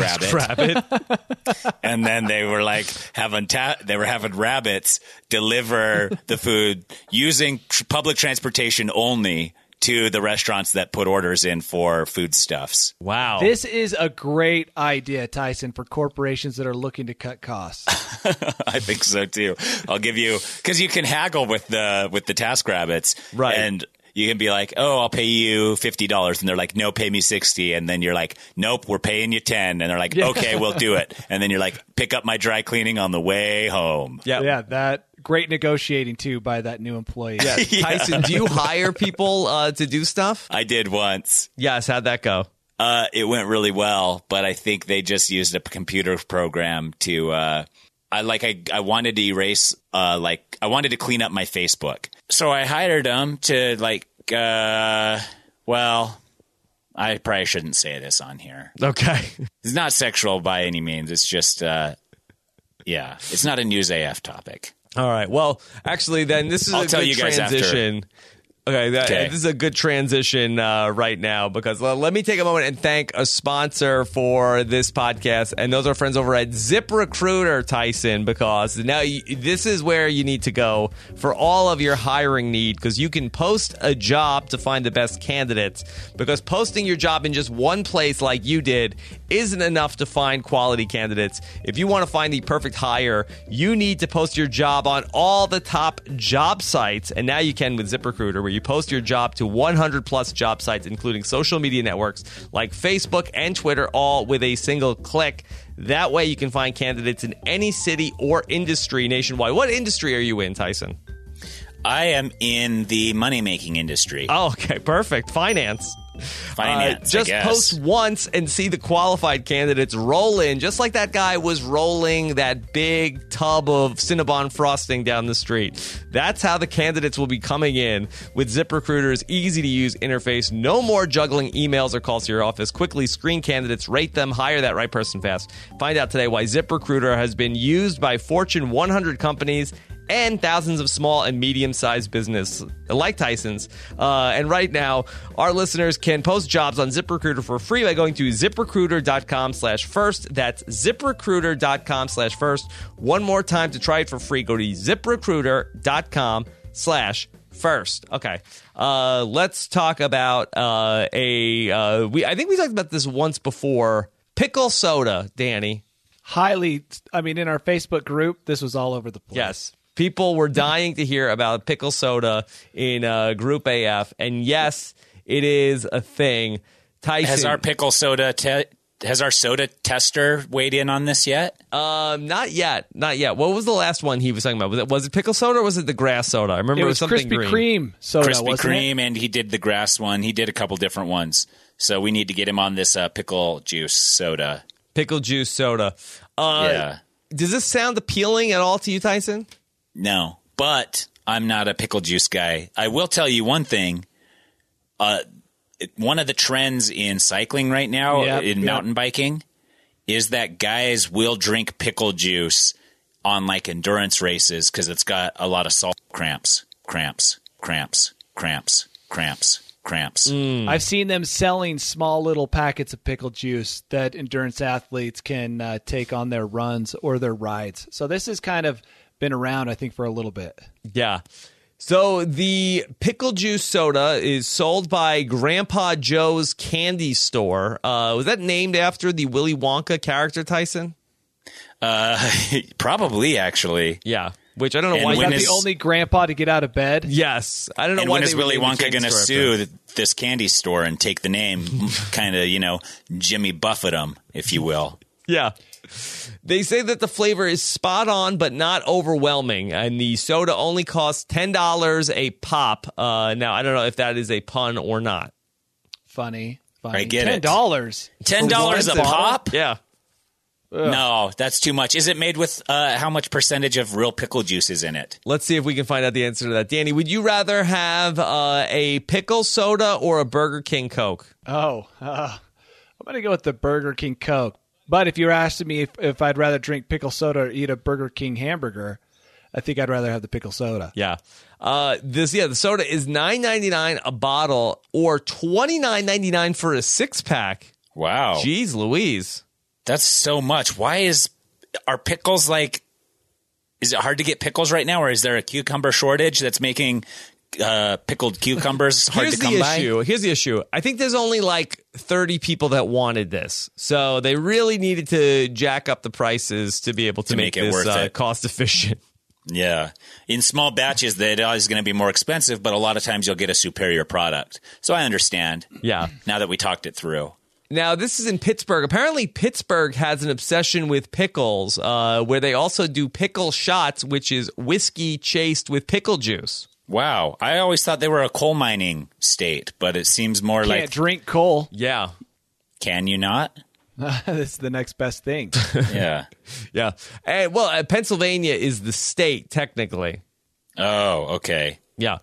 TaskRabbit. And then they were like having rabbits deliver the food using public transportation only to the restaurants that put orders in for foodstuffs. Wow. This is a great idea, Tyson, for corporations that are looking to cut costs. I think so too. I'll give you because you can haggle with the TaskRabbits, Right. And you can be like, "Oh, I'll pay you $50," and they're like, "No, pay me $60," and then you're like, "Nope, we're paying you $10," and they're like, "Okay, we'll do it," and then you're like, "Pick up my dry cleaning on the way home." Yeah. Yeah, that great negotiating too by that new employee. Yeah. Tyson, do you hire people to do stuff? I did once. Yes. How'd that go? It went really well, but I think they just used a computer program to. I wanted to erase. I wanted to clean up my Facebook, so I hired them to Well, I probably shouldn't say this on here. Okay. It's not sexual by any means. It's just, it's not a News AF topic. All right. Well, actually, then this is I'll a tell good you guys transition. Okay, Okay. This is a good transition right now because let me take a moment and thank a sponsor for this podcast, and those are friends over at ZipRecruiter, Tyson, because now this is where you need to go for all of your hiring need because you can post a job to find the best candidates because posting your job in just one place like you did isn't enough to find quality candidates. If you want to find the perfect hire, you need to post your job on all the top job sites, and now you can with ZipRecruiter, where you post your job to 100 plus job sites, including social media networks like Facebook and Twitter, all with a single click. That way you can find candidates in any city or industry nationwide. What industry are you in, Tyson? I am in the money-making industry. Oh, okay, perfect. Finance. Just I guess. post once and see the qualified candidates roll in, just like that guy was rolling that big tub of Cinnabon frosting down the street. That's how the candidates will be coming in with ZipRecruiter's easy-to-use interface. No more juggling emails or calls to your office. Quickly screen candidates, rate them, hire that right person fast. Find out today why ZipRecruiter has been used by Fortune 100 companies and thousands of small and medium-sized business like Tyson's. And right now, our listeners can post jobs on ZipRecruiter for free by going to ZipRecruiter.com/first. That's ZipRecruiter.com/first. One more time to try it for free. Go to ZipRecruiter.com/first. Okay. Let's talk about I think we talked about this once before. Pickle soda, Danny. In our Facebook group, this was all over the place. Yes. People were dying to hear about pickle soda in Group AF, and yes, it is a thing. Tyson, has our soda tester weighed in on this yet? Not yet. What was the last one he was talking about? Was it pickle soda or was it the grass soda? I remember It was something Krispy green. Kreme soda, Krispy wasn't Kreme, it? and he did the grass one. He did a couple different ones. So we need to get him on this pickle juice soda. Pickle juice soda. Yeah. Does this sound appealing at all to you, Tyson? No, but I'm not a pickle juice guy. I will tell you one thing. One of the trends in cycling right now, in mountain biking, is that guys will drink pickle juice on like endurance races because it's got a lot of salt cramps. I've seen them selling small little packets of pickle juice that endurance athletes can take on their runs or their rides. So this has kind of been around, I think, for a little bit. Yeah. So the pickle juice soda is sold by Grandpa Joe's Candy Store. Was that named after the Willy Wonka character, Tyson? Probably, actually. Yeah. Which I don't know And why. Was when that is- the only grandpa to get out of bed? Yes. I don't know And why when they is would Willy name the Wonka candy going to store sue after. this candy store and take the name, kind of, Jimmy Buffett him, if you will? Yeah. They say that the flavor is spot on, but not overwhelming. And the soda only costs $10 a pop. Now, I don't know if that is a pun or not. Funny. I get it. $10. $10 a pop? Yeah. No, that's too much. Is it made with how much percentage of real pickle juice is in it? Let's see if we can find out the answer to that. Danny, would you rather have a pickle soda or a Burger King Coke? I'm going to go with the Burger King Coke. But if you're asking me if I'd rather drink pickle soda or eat a Burger King hamburger, I think I'd rather have the pickle soda. Yeah. The soda is $9.99 a bottle or $29.99 for a 6-pack. Wow. Jeez Louise. That's so much. Are pickles is it hard to get pickles right now, or is there a cucumber shortage that's making pickled cucumbers hard to come by? Here's the issue. I think there's only like 30 people that wanted this. So they really needed to jack up the prices to be able to make it this worth it. cost efficient. Yeah. In small batches, that is going to be more expensive, but a lot of times you'll get a superior product. So I understand. Yeah. Now that we talked it through. Now, this is in Pittsburgh. Apparently, Pittsburgh has an obsession with pickles, where they also do pickle shots, which is whiskey chased with pickle juice. Wow. I always thought they were a coal mining state, but it seems more Can't like, drink coal. Yeah. can you not? This is the next best thing. Yeah. Yeah. Pennsylvania is the state, technically. Oh, okay. Yeah.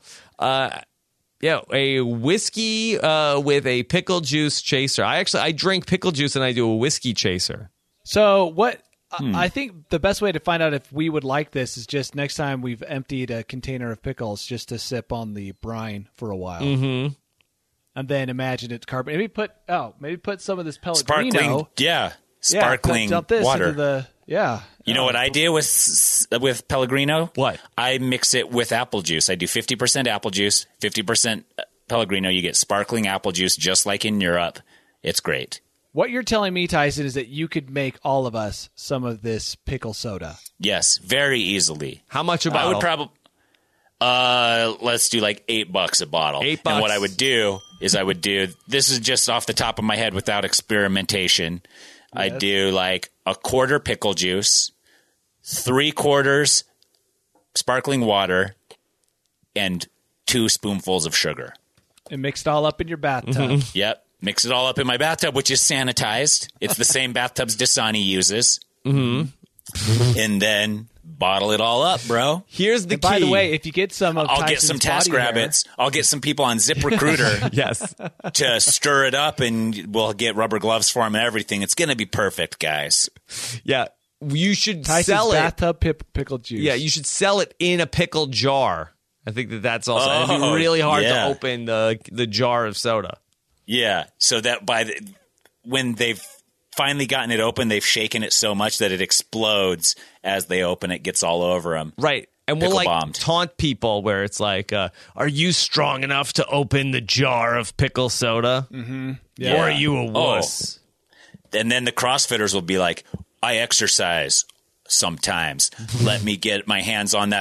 A whiskey with a pickle juice chaser. I drink pickle juice and I do a whiskey chaser. So what I think the best way to find out if we would like this is just next time we've emptied a container of pickles just to sip on the brine for a while. Mm-hmm. And then imagine it's carbon. Maybe put some of this Pellegrino. Sparkling dump this water. into the You know what I do with Pellegrino? What? I mix it with apple juice. I do 50% apple juice, 50% Pellegrino. You get sparkling apple juice just like in Europe. It's great. What you're telling me, Tyson, is that you could make all of us some of this pickle soda. Yes, very easily. How much a I bottle? would probably let's do like $8 a bottle. $8. And what I would do is this is just off the top of my head without experimentation. I do like a quarter pickle juice, 3/4 sparkling water, and 2 spoonfuls of sugar. And mix it all up in your bathtub. Mm-hmm. Yep. Mix it all up in my bathtub, which is sanitized. It's the same bathtubs Dasani uses. Mm-hmm. And then bottle it all up, bro. Here's the And key. by the way, if you get some of I'll get Tyson's some body hair- TaskRabbits. I'll get some people on ZipRecruiter Yes. to stir it up, and we'll get rubber gloves for them and everything. It's going to be perfect, guys. Yeah. You should Tyson's sell it. bathtub pickle juice. Yeah, you should sell it in a pickle jar. I think that's also it'd be Oh, really hard yeah. to open the jar of soda. Yeah, so that when they've finally gotten it open, they've shaken it so much that it explodes as they open it, gets all over them. Right. And we'll Pickle bombed. taunt people where it's like, are you strong enough to open the jar of pickle soda? Mm-hmm. Yeah. Or are you a wuss? And then the CrossFitters will be like, I exercise sometimes. Let me get my hands on that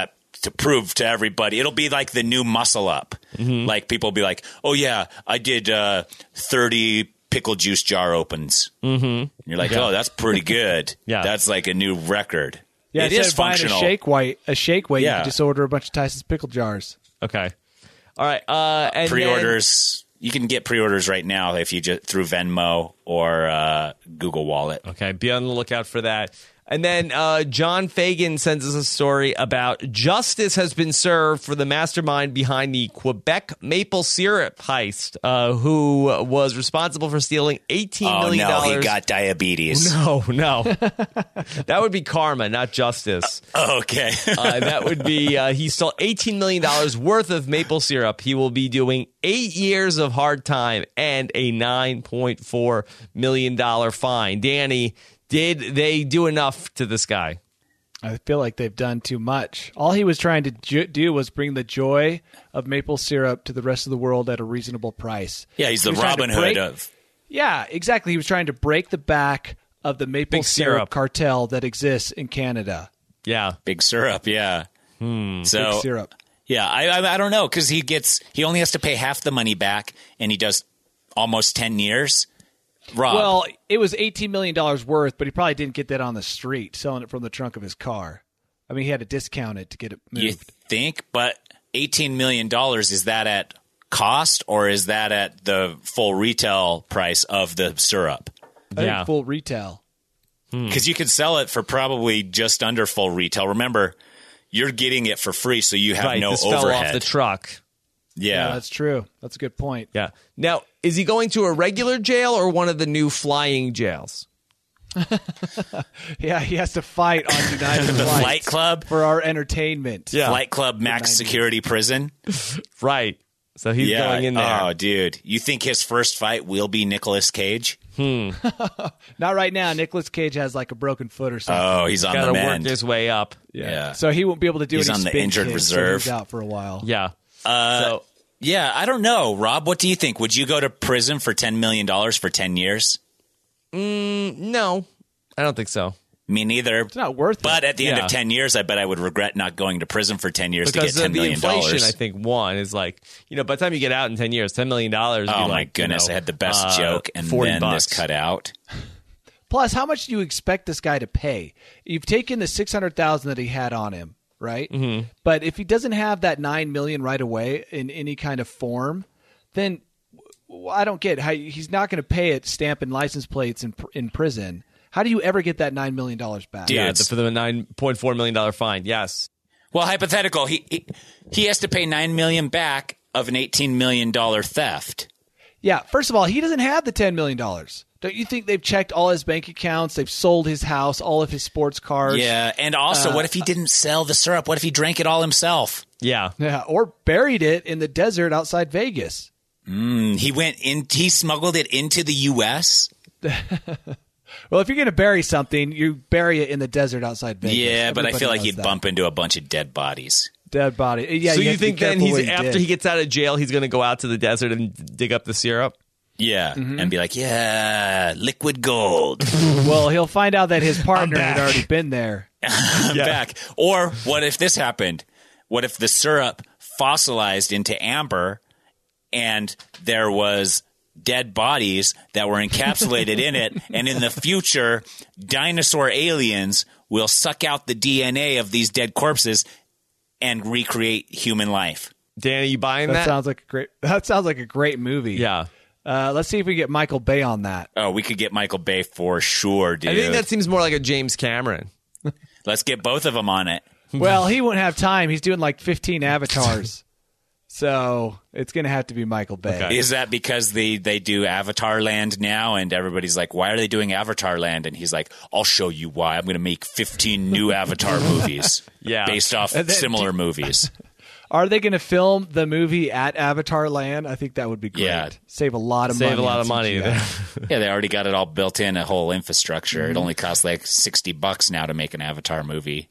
to prove to everybody. It'll be like the new Muscle Up. Like people will be like, oh yeah, I did 30 pickle juice jar opens. And you're like, oh, that's pretty good. That's like a new record. Yeah, it is functional. A shake weight, you can just order a bunch of Tyson's pickle jars. Okay. All right. And pre-orders. You can get pre-orders right now if you just through Venmo or Google Wallet. Okay, be on the lookout for that. And then John Fagan sends us a story about justice has been served for the mastermind behind the Quebec maple syrup heist, who was responsible for stealing $18 million. Oh, no, he got diabetes. No. That would be karma, not justice. Okay. That would be, he stole $18 million worth of maple syrup. He will be doing 8 years of hard time and a $9.4 million fine. Danny, did they do enough to this guy? I feel like they've done too much. All he was trying to do was bring the joy of maple syrup to the rest of the world at a reasonable price. Yeah, he's the Robin Hood of... Yeah, exactly. He was trying to break the back of the maple syrup cartel that exists in Canada. Yeah. Big syrup, yeah. Big syrup. Yeah, I don't know, because he only has to pay half the money back, and he does almost 10 years. Rob. Well, it was $18 million worth, but he probably didn't get that on the street, selling it from the trunk of his car. I mean, he had to discount it to get it moved. You think? But $18 million, is that at cost, or is that at the full retail price of the syrup? I think full retail. Because you could sell it for probably just under full retail. Remember, you're getting it for free, so you have no this overhead. fell off the truck. Yeah, that's true. That's a good point. Yeah. Now, is he going to a regular jail or one of the new flying jails? Yeah, he has to fight on United the Flights Flight Club for our entertainment. Yeah. Flight Club max security prison. Right. So he's going in there. Oh, dude. You think his first fight will be Nicolas Cage? Not right now. Nicolas Cage has like a broken foot or something. Oh, he's on the Gotta mend. work his way up. Yeah. So he won't be able to do He's any on the spin injured kicks, reserve. So he's out for a while. Yeah. Yeah, I don't know. Rob, what do you think? Would you go to prison for $10 million for 10 years? No, I don't think so. Me neither. It's not worth it. But at the end of 10 years, I bet I would regret not going to prison for 10 years Because to get $10 million. the inflation, I think, one is like, by the time you get out in 10 years, $10 million. Oh, my goodness. I had the best joke, and then this cut out. Plus, how much do you expect this guy to pay? You've taken the $600,000 that he had on him, right? Mm-hmm. But if he doesn't have that $9 million right away in any kind of form, then I don't get how he's not going to pay it stamping license plates in prison. How do you ever get that $9 million back? Dude, Yeah, for the $9.4 million fine. Yes. Well, hypothetical, he has to pay $9 million back of an $18 million theft. Yeah. First of all, he doesn't have the $10 million. Don't you think they've checked all his bank accounts? They've sold his house, all of his sports cars. Yeah, and also, what if he didn't sell the syrup? What if he drank it all himself? Yeah. Yeah, or buried it in the desert outside Vegas. He smuggled it into the U.S.? Well, if you're going to bury something, you bury it in the desert outside Vegas. Yeah, but I Everybody feel like knows he'd that. bump into a bunch of dead bodies. Dead body. Yeah. So you have to be think then careful what after did. he gets out of jail, he's going to go out to the desert and dig up the syrup? Yeah, and be like, yeah, liquid gold. Well, he'll find out that his partner had already been there. I'm back. Or what if this happened? What if the syrup fossilized into amber and there was dead bodies that were encapsulated in it, and in the future, dinosaur aliens will suck out the DNA of these dead corpses and recreate human life? Danny, you buying that? That sounds like a great movie. Yeah. Let's see if we get Michael Bay on that. Oh, we could get Michael Bay for sure, dude. I think that seems more like a James Cameron. Let's get both of them on it. Well, he won't have time. He's doing like 15 avatars. So it's going to have to be Michael Bay. Okay. Is that because they do Avatar Land now, and everybody's like, why are they doing Avatar Land? And he's like, I'll show you why. I'm going to make 15 new Avatar movies based off similar movies. Are they going to film the movie at Avatar Land? I think that would be great. Yeah. Save a lot of money. Save a lot of money. Yeah, they already got it all built in, a whole infrastructure. It only costs like $60 now to make an Avatar movie.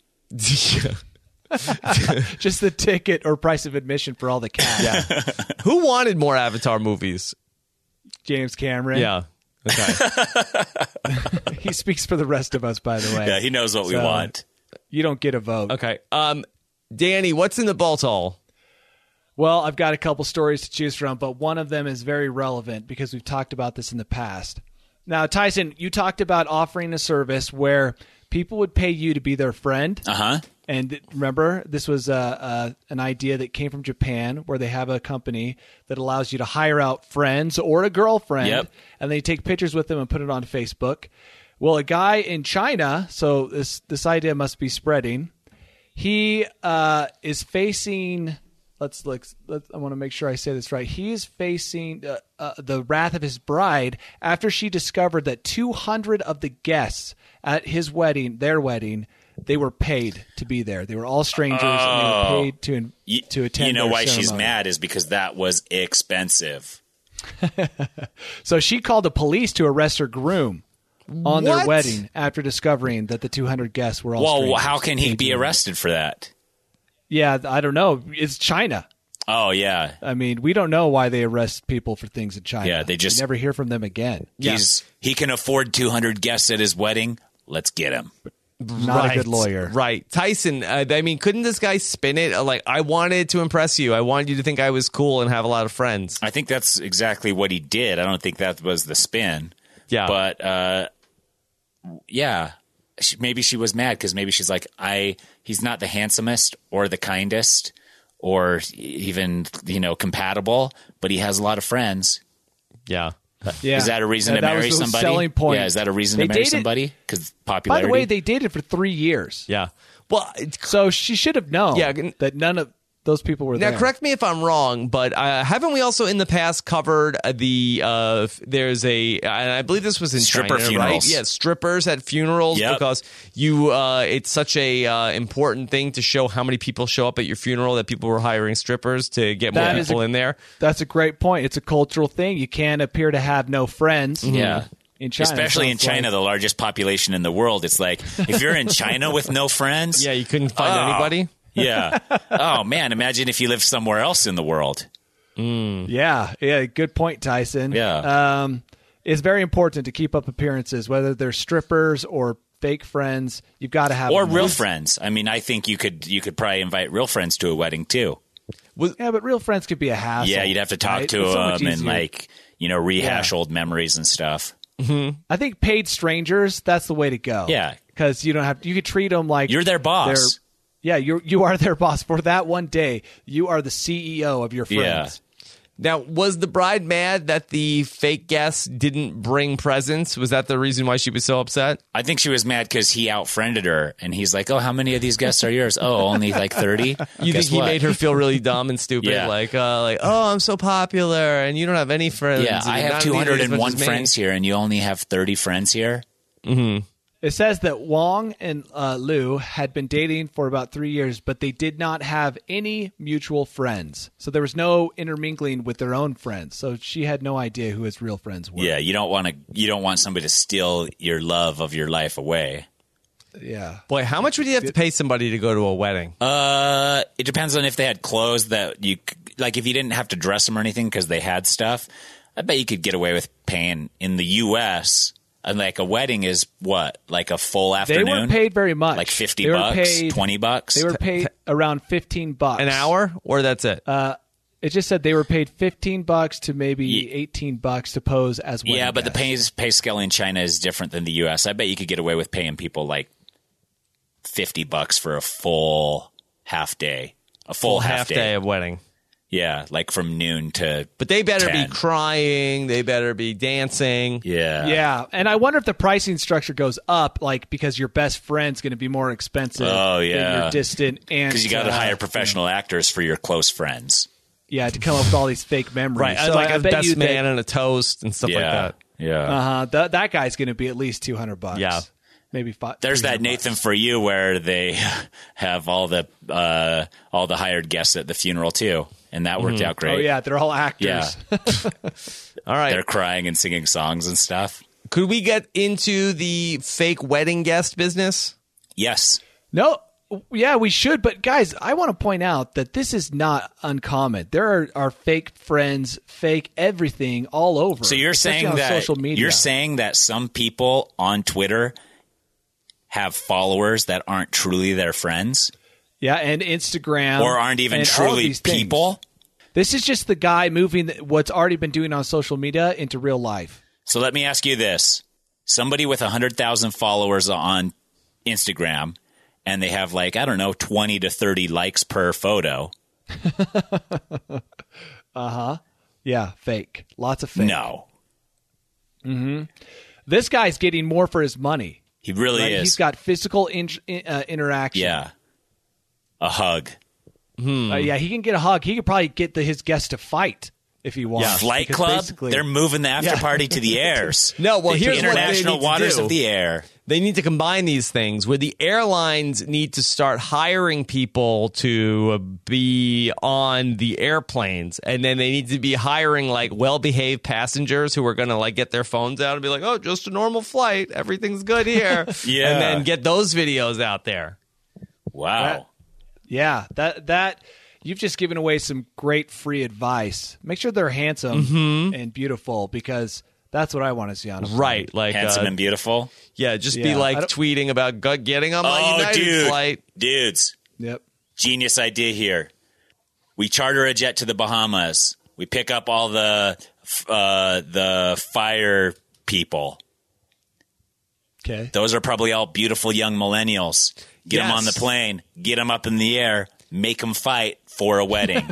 Just the ticket or price of admission for all the cast. Yeah. Who wanted more Avatar movies? James Cameron. Yeah. Okay. He speaks for the rest of us, by the way. Yeah, he knows what we want. You don't get a vote. Okay. Danny, what's in the bolt hole? Well, I've got a couple stories to choose from, but one of them is very relevant because we've talked about this in the past. Now, Tyson, you talked about offering a service where people would pay you to be their friend. Uh-huh. And remember, this was an idea that came from Japan, where they have a company that allows you to hire out friends or a girlfriend, Yep. and they take pictures with them and put it on Facebook. Well, a guy in China, so this idea must be spreading. He is facing. Let's I want to make sure I say this right. He is facing the wrath of his bride after she discovered that 200 of the guests at his wedding, their wedding, they were paid to be there. They were all strangers, and they were paid to attend. You know their why she's ceremony. mad is because that was expensive. So she called the police to arrest her groom on their What? wedding after discovering that the 200 guests were all Well, strangers. how can he be arrested for that? Yeah, I don't know. It's China. Oh, yeah. I mean, we don't know why they arrest people for things in China. Yeah, they just- You never hear from them again. He can afford 200 guests at his wedding. Let's get him. Not a good lawyer. Right. Tyson, I mean, couldn't this guy spin it? Like, I wanted to impress you. I wanted you to think I was cool and have a lot of friends. I think that's exactly what he did. I don't think that was the spin. Yeah. But, yeah, maybe she was mad because maybe she's like, he's not the handsomest or the kindest or even, compatible, but he has a lot of friends. Yeah. Yeah. Is that a reason to that marry was the somebody? selling point. Yeah, is that a reason They to marry dated- somebody? Because By popularity. the way, they dated for 3 years. Yeah. Well, So she should have known Yeah. that none of those people were now, there. correct me if I'm wrong, but haven't we also in the past covered there's and I believe this was in Stripper China, funerals. right? Yeah, strippers at funerals Yep. because it's such a important thing to show how many people show up at your funeral that people were hiring strippers to get more That is people in there. That's a great point. It's a cultural thing. You can't appear to have no friends. Yeah. In China. Especially in Sounds like- China, the largest population in the world. It's like, if you're in China with no friends. Yeah, you couldn't find anybody. Yeah. Oh, man. Imagine if you lived somewhere else in the world. Yeah, good point, Tyson. Yeah. It's very important to keep up appearances, whether they're strippers or fake friends. You've got to have Or them. real friends. I mean, I think you could probably invite real friends to a wedding, too. Yeah, but real friends could be a hassle. Yeah, you'd have to talk right? to It's so much them and, easier. rehash Yeah. old memories and stuff. I think paid strangers. That's the way to go. Yeah. because you don't have. You could treat them like You're their boss. Yeah, you are their boss for that one day. You are the CEO of your friends. Now, was the bride mad that the fake guests didn't bring presents? Was that the reason why she was so upset? I think she was mad because he outfriended her, and he's like, "Oh, how many of these guests are yours? Oh, only like 30." You think he made her feel really dumb and stupid? Yeah. Like, oh, I'm so popular, and you don't have any friends. Yeah, and I you're have not nearly as much 201 as me." friends here, and you only have 30 friends here. It says that Wong and Liu had been dating for about 3 years, but they did not have any mutual friends. So there was no intermingling with their own friends. So she had no idea who his real friends were. Yeah, you don't want somebody to steal your love of your life away. Yeah. Boy, how much would you have to pay somebody to go to a wedding? It depends on if they had clothes that you like. If you didn't have to dress them or anything because they had stuff, I bet you could get away with paying in the U.S. And like a wedding is what, like a full afternoon? They weren't paid very much. Like $50, They were paid- $20. They were paid around $15 An hour, or that's it? It just said they were paid $15 to maybe $18 to pose as wedding Yeah, but the guests. pay scale in China is different than the U.S. I bet you could get away with paying people like $50 for a full half day, a full half day. of wedding. Yeah, like from noon to. But they better 10. be crying. They better be dancing. Yeah, Yeah, and I wonder if the pricing structure goes up, like because your best friend's going to be more expensive. Oh, than yeah. your distant and because you got to hire professional actors for your close friends. Yeah, to come up with all these fake memories. Right. So Like I a bet best you man and a toast and stuff like that. Yeah. that guy's going to be at least $200. Yeah. Maybe $500. There's that Nathan For You where they have all the hired guests at the funeral too, and that worked out great. Oh yeah, they're all actors. Yeah. All right. They're crying and singing songs and stuff. Could we get into the fake wedding guest business? Yes. No, yeah, we should. But guys, I want to point out that this is not uncommon. There are fake friends, fake everything all over. So you're especially saying on that social media. you're saying that some people on Twitter have followers that aren't truly their friends? Yeah, and Instagram. or aren't even and all of truly these things. people. This is just the guy moving what's already been doing on social media into real life. So let me ask you this. Somebody with 100,000 followers on Instagram, and they have 20 to 30 likes per photo. Yeah, fake. Lots of fake. No. This guy's getting more for his money. He really Right? is. He's got physical interaction. Yeah. A hug. Yeah, he can get a hug. He could probably get his guests to fight if he wants. Flight Because Club, basically- they're moving the after party to the airs. No, well, here's what they International need to waters do. of the air. They need to combine these things where the airlines need to start hiring people to be on the airplanes. And then they need to be hiring well-behaved passengers who are going to get their phones out and be like, oh, just a normal flight. Everything's good here. Yeah. And then get those videos out there. Wow. Yeah, that you've just given away some great free advice. Make sure they're handsome and beautiful because that's what I want to see on a flight. Right. Like, Handsome and beautiful. yeah, just Yeah. be I don't- tweeting about getting on my Oh, United dude. flight. Dudes. Yep. Genius idea here. We charter a jet to the Bahamas. We pick up all the fire people. Okay. Those are probably all beautiful young millennials. Get them on the Yes. plane. Get them up in the air. Make them fight for a wedding.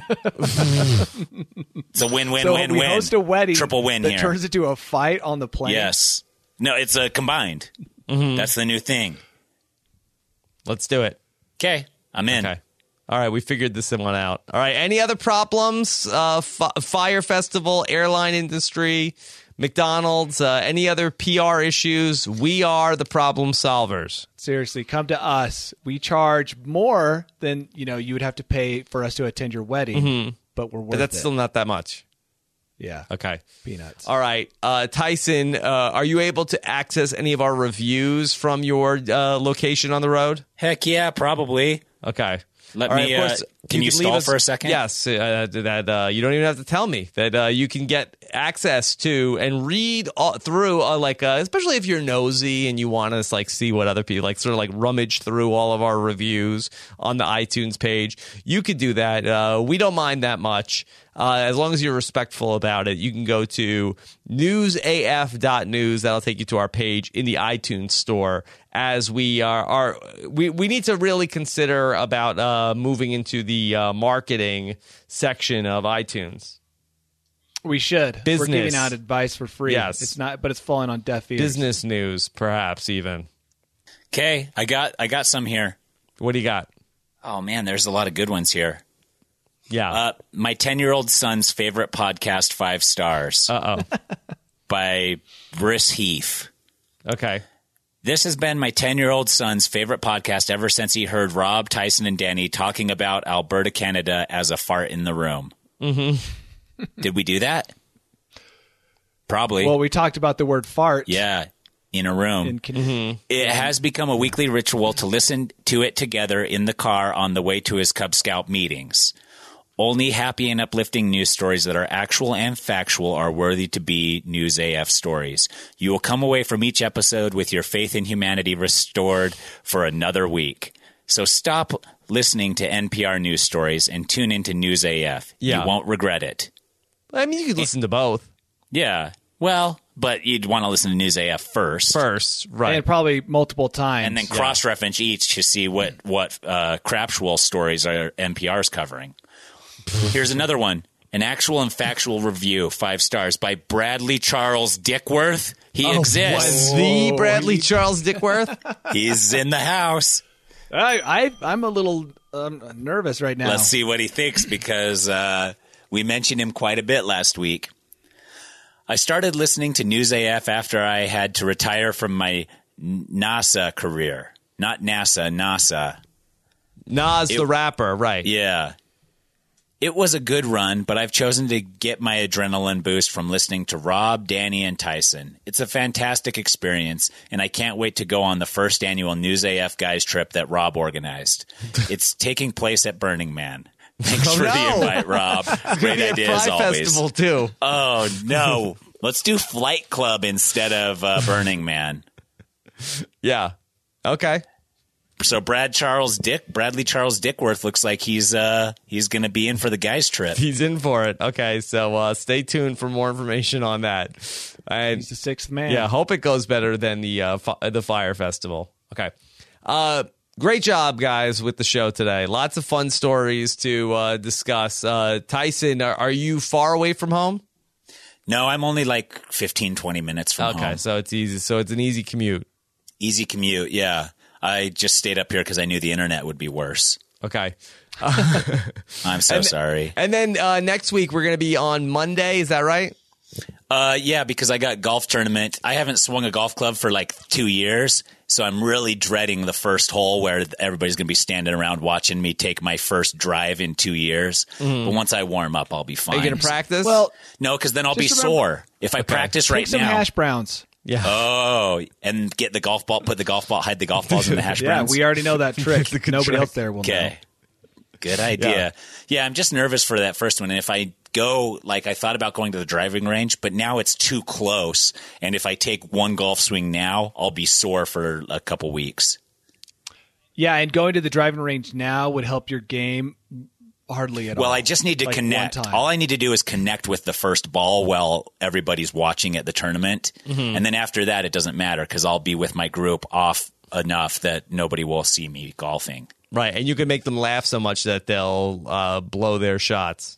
It's a win-win, So win-win. we host a wedding Triple win that here. turns into a fight on the plane. Yes. No, it's a combined. That's the new thing. Let's do it. Okay. I'm in. Okay. All right, we figured this one out. All right, any other problems? Fire Festival, airline industry, McDonald's, any other PR issues? We are the problem solvers. Seriously, come to us. We charge more than you would have to pay for us to attend your wedding, but we're worth But that's it. still not that much. Yeah. Okay. Peanuts. All right. Tyson, are you able to access any of our reviews from your location on the road? Heck yeah, probably. Okay. Let All right, me. of course, Can you leave stall us- for a second? Yes. That you don't even have to tell me that you can get access to and read through especially if you're nosy and you want to see what other people rummage through all of our reviews on the iTunes page. You could do that. We don't mind that much. As long as you're respectful about it, you can go to newsaf.news. That'll take you to our page in the iTunes store. As we we need to really consider about moving into the marketing section of iTunes. We should. Business. We're giving out advice for free. Yes. It's not, but it's falling on deaf ears. Business news, perhaps even. Okay, I got some here. What do you got? Oh man, there's a lot of good ones here. Yeah. My 10-year-old son's favorite podcast, 5 stars, by Briss Heath. Okay. This has been my 10-year-old son's favorite podcast ever since he heard Rob, Tyson, and Danny talking about Alberta, Canada as a fart in the room. Mm-hmm. Did we do that? Probably. Well, we talked about the word fart. Yeah, in a room. In Canadian. It has become a weekly ritual to listen to it together in the car on the way to his Cub Scout meetings. Only happy and uplifting news stories that are actual and factual are worthy to be News AF stories. You will come away from each episode with your faith in humanity restored for another week. So stop listening to NPR news stories and tune into News AF. Yeah. You won't regret it. I mean, you could listen to both. Yeah. Well, but you'd want to listen to News AF first. First, right. And probably multiple times. And then cross-reference each to see what craptual stories are NPR's covering. Here's another one. An actual and factual review, 5 stars, by Bradley Charles Dickworth. He exists. Was the Bradley Charles Dickworth? He's in the house. I'm a little nervous right now. Let's see what he thinks because we mentioned him quite a bit last week. I started listening to News AF after I had to retire from my NASA career. Not NASA, NASA. Nas the rapper, right. Yeah. It was a good run, but I've chosen to get my adrenaline boost from listening to Rob, Danny, and Tyson. It's a fantastic experience, and I can't wait to go on the first annual News AF Guys trip that Rob organized. It's taking place at Burning Man. Thanks for the invite, Rob. Great Maybe a idea Fry as always. Festival, too. Oh, no. Let's do Flight Club instead of Burning Man. Yeah. Okay. So Bradley Charles Dickworth looks like he's going to be in for the guys trip. He's in for it. Okay, so stay tuned for more information on that. And He's the sixth man. yeah, hope it goes better than the Fire Festival. Okay. Great job, guys, with the show today. Lots of fun stories to discuss. Tyson, are you far away from home? No, I'm only like 15, 20 minutes from home. Okay, so it's easy. So it's an easy commute. Easy commute, yeah. I just stayed up here because I knew the internet would be worse. Okay. I'm so sorry. And then next week, we're going to be on Monday. Is that right? Yeah, because I got golf tournament. I haven't swung a golf club for like 2 years, so I'm really dreading the first hole where everybody's going to be standing around watching me take my first drive in 2 years. But once I warm up, I'll be fine. Are you going to practice? Well, No, because then I'll be Just remember- sore. If I practice right take some now. hash browns. yeah. Oh, and get the golf ball, hide the golf balls in the hash Yeah, browns. we already know that trick. Nobody trick. else there will know. Okay. Good idea. Yeah, I'm just nervous for that first one. And if I go, like I thought about going to the driving range, but now it's too close. And if I take one golf swing now, I'll be sore for a couple weeks. Yeah, and going to the driving range now would help your game hardly at all. Well, I just need to Like connect. one time. All I need to do is connect with the first ball while everybody's watching at the tournament. And then after that, it doesn't matter because I'll be with my group off enough that nobody will see me golfing. Right, and you can make them laugh so much that they'll blow their shots.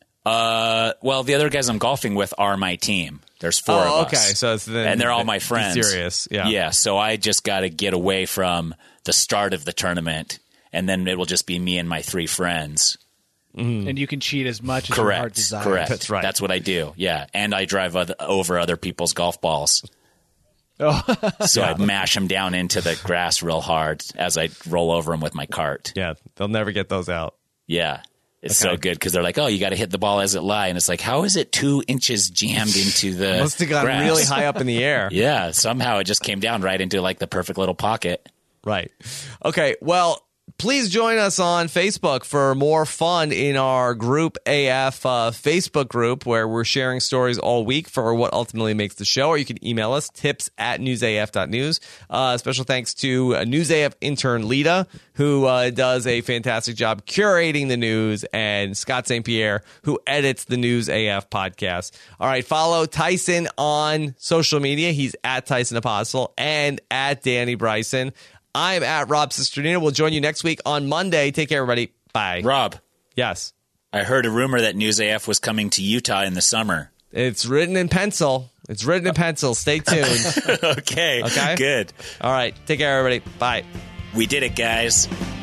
Well, the other guys I'm golfing with are my team. There's four of us. Okay, so it's and they're all my friends. Serious, yeah. Yeah, so I just got to get away from the start of the tournament, and then it will just be me and my three friends. And you can cheat as much as your heart Correct. desires. Correct. That's right. That's what I do. Yeah, and I drive over other people's golf balls. Oh. So I mash them down into the grass real hard as I roll over them with my cart. Yeah, they'll never get those out. Yeah. It's so good because they're like, oh, you got to hit the ball as it lie. And it's like, how is it 2 inches jammed into the Must have gotten grass? really high up in the air. Yeah, somehow it just came down right into like the perfect little pocket. Right. Okay, well, please join us on Facebook for more fun in our Group AF Facebook group where we're sharing stories all week for what ultimately makes the show. Or you can email us, tips@newsaf.news. Special thanks to NewsAF intern Lita, who does a fantastic job curating the news, and Scott St. Pierre, who edits the News AF podcast. All right, follow Tyson on social media. He's at Tyson Apostle and at Danny Bryson. I'm at Rob Cisternino. We'll join you next week on Monday. Take care, everybody. Bye. Rob, Yes. I heard a rumor that News AF was coming to Utah in the summer. It's written in pencil. Stay tuned. Okay. Okay. Good. All right. Take care, everybody. Bye. We did it, guys.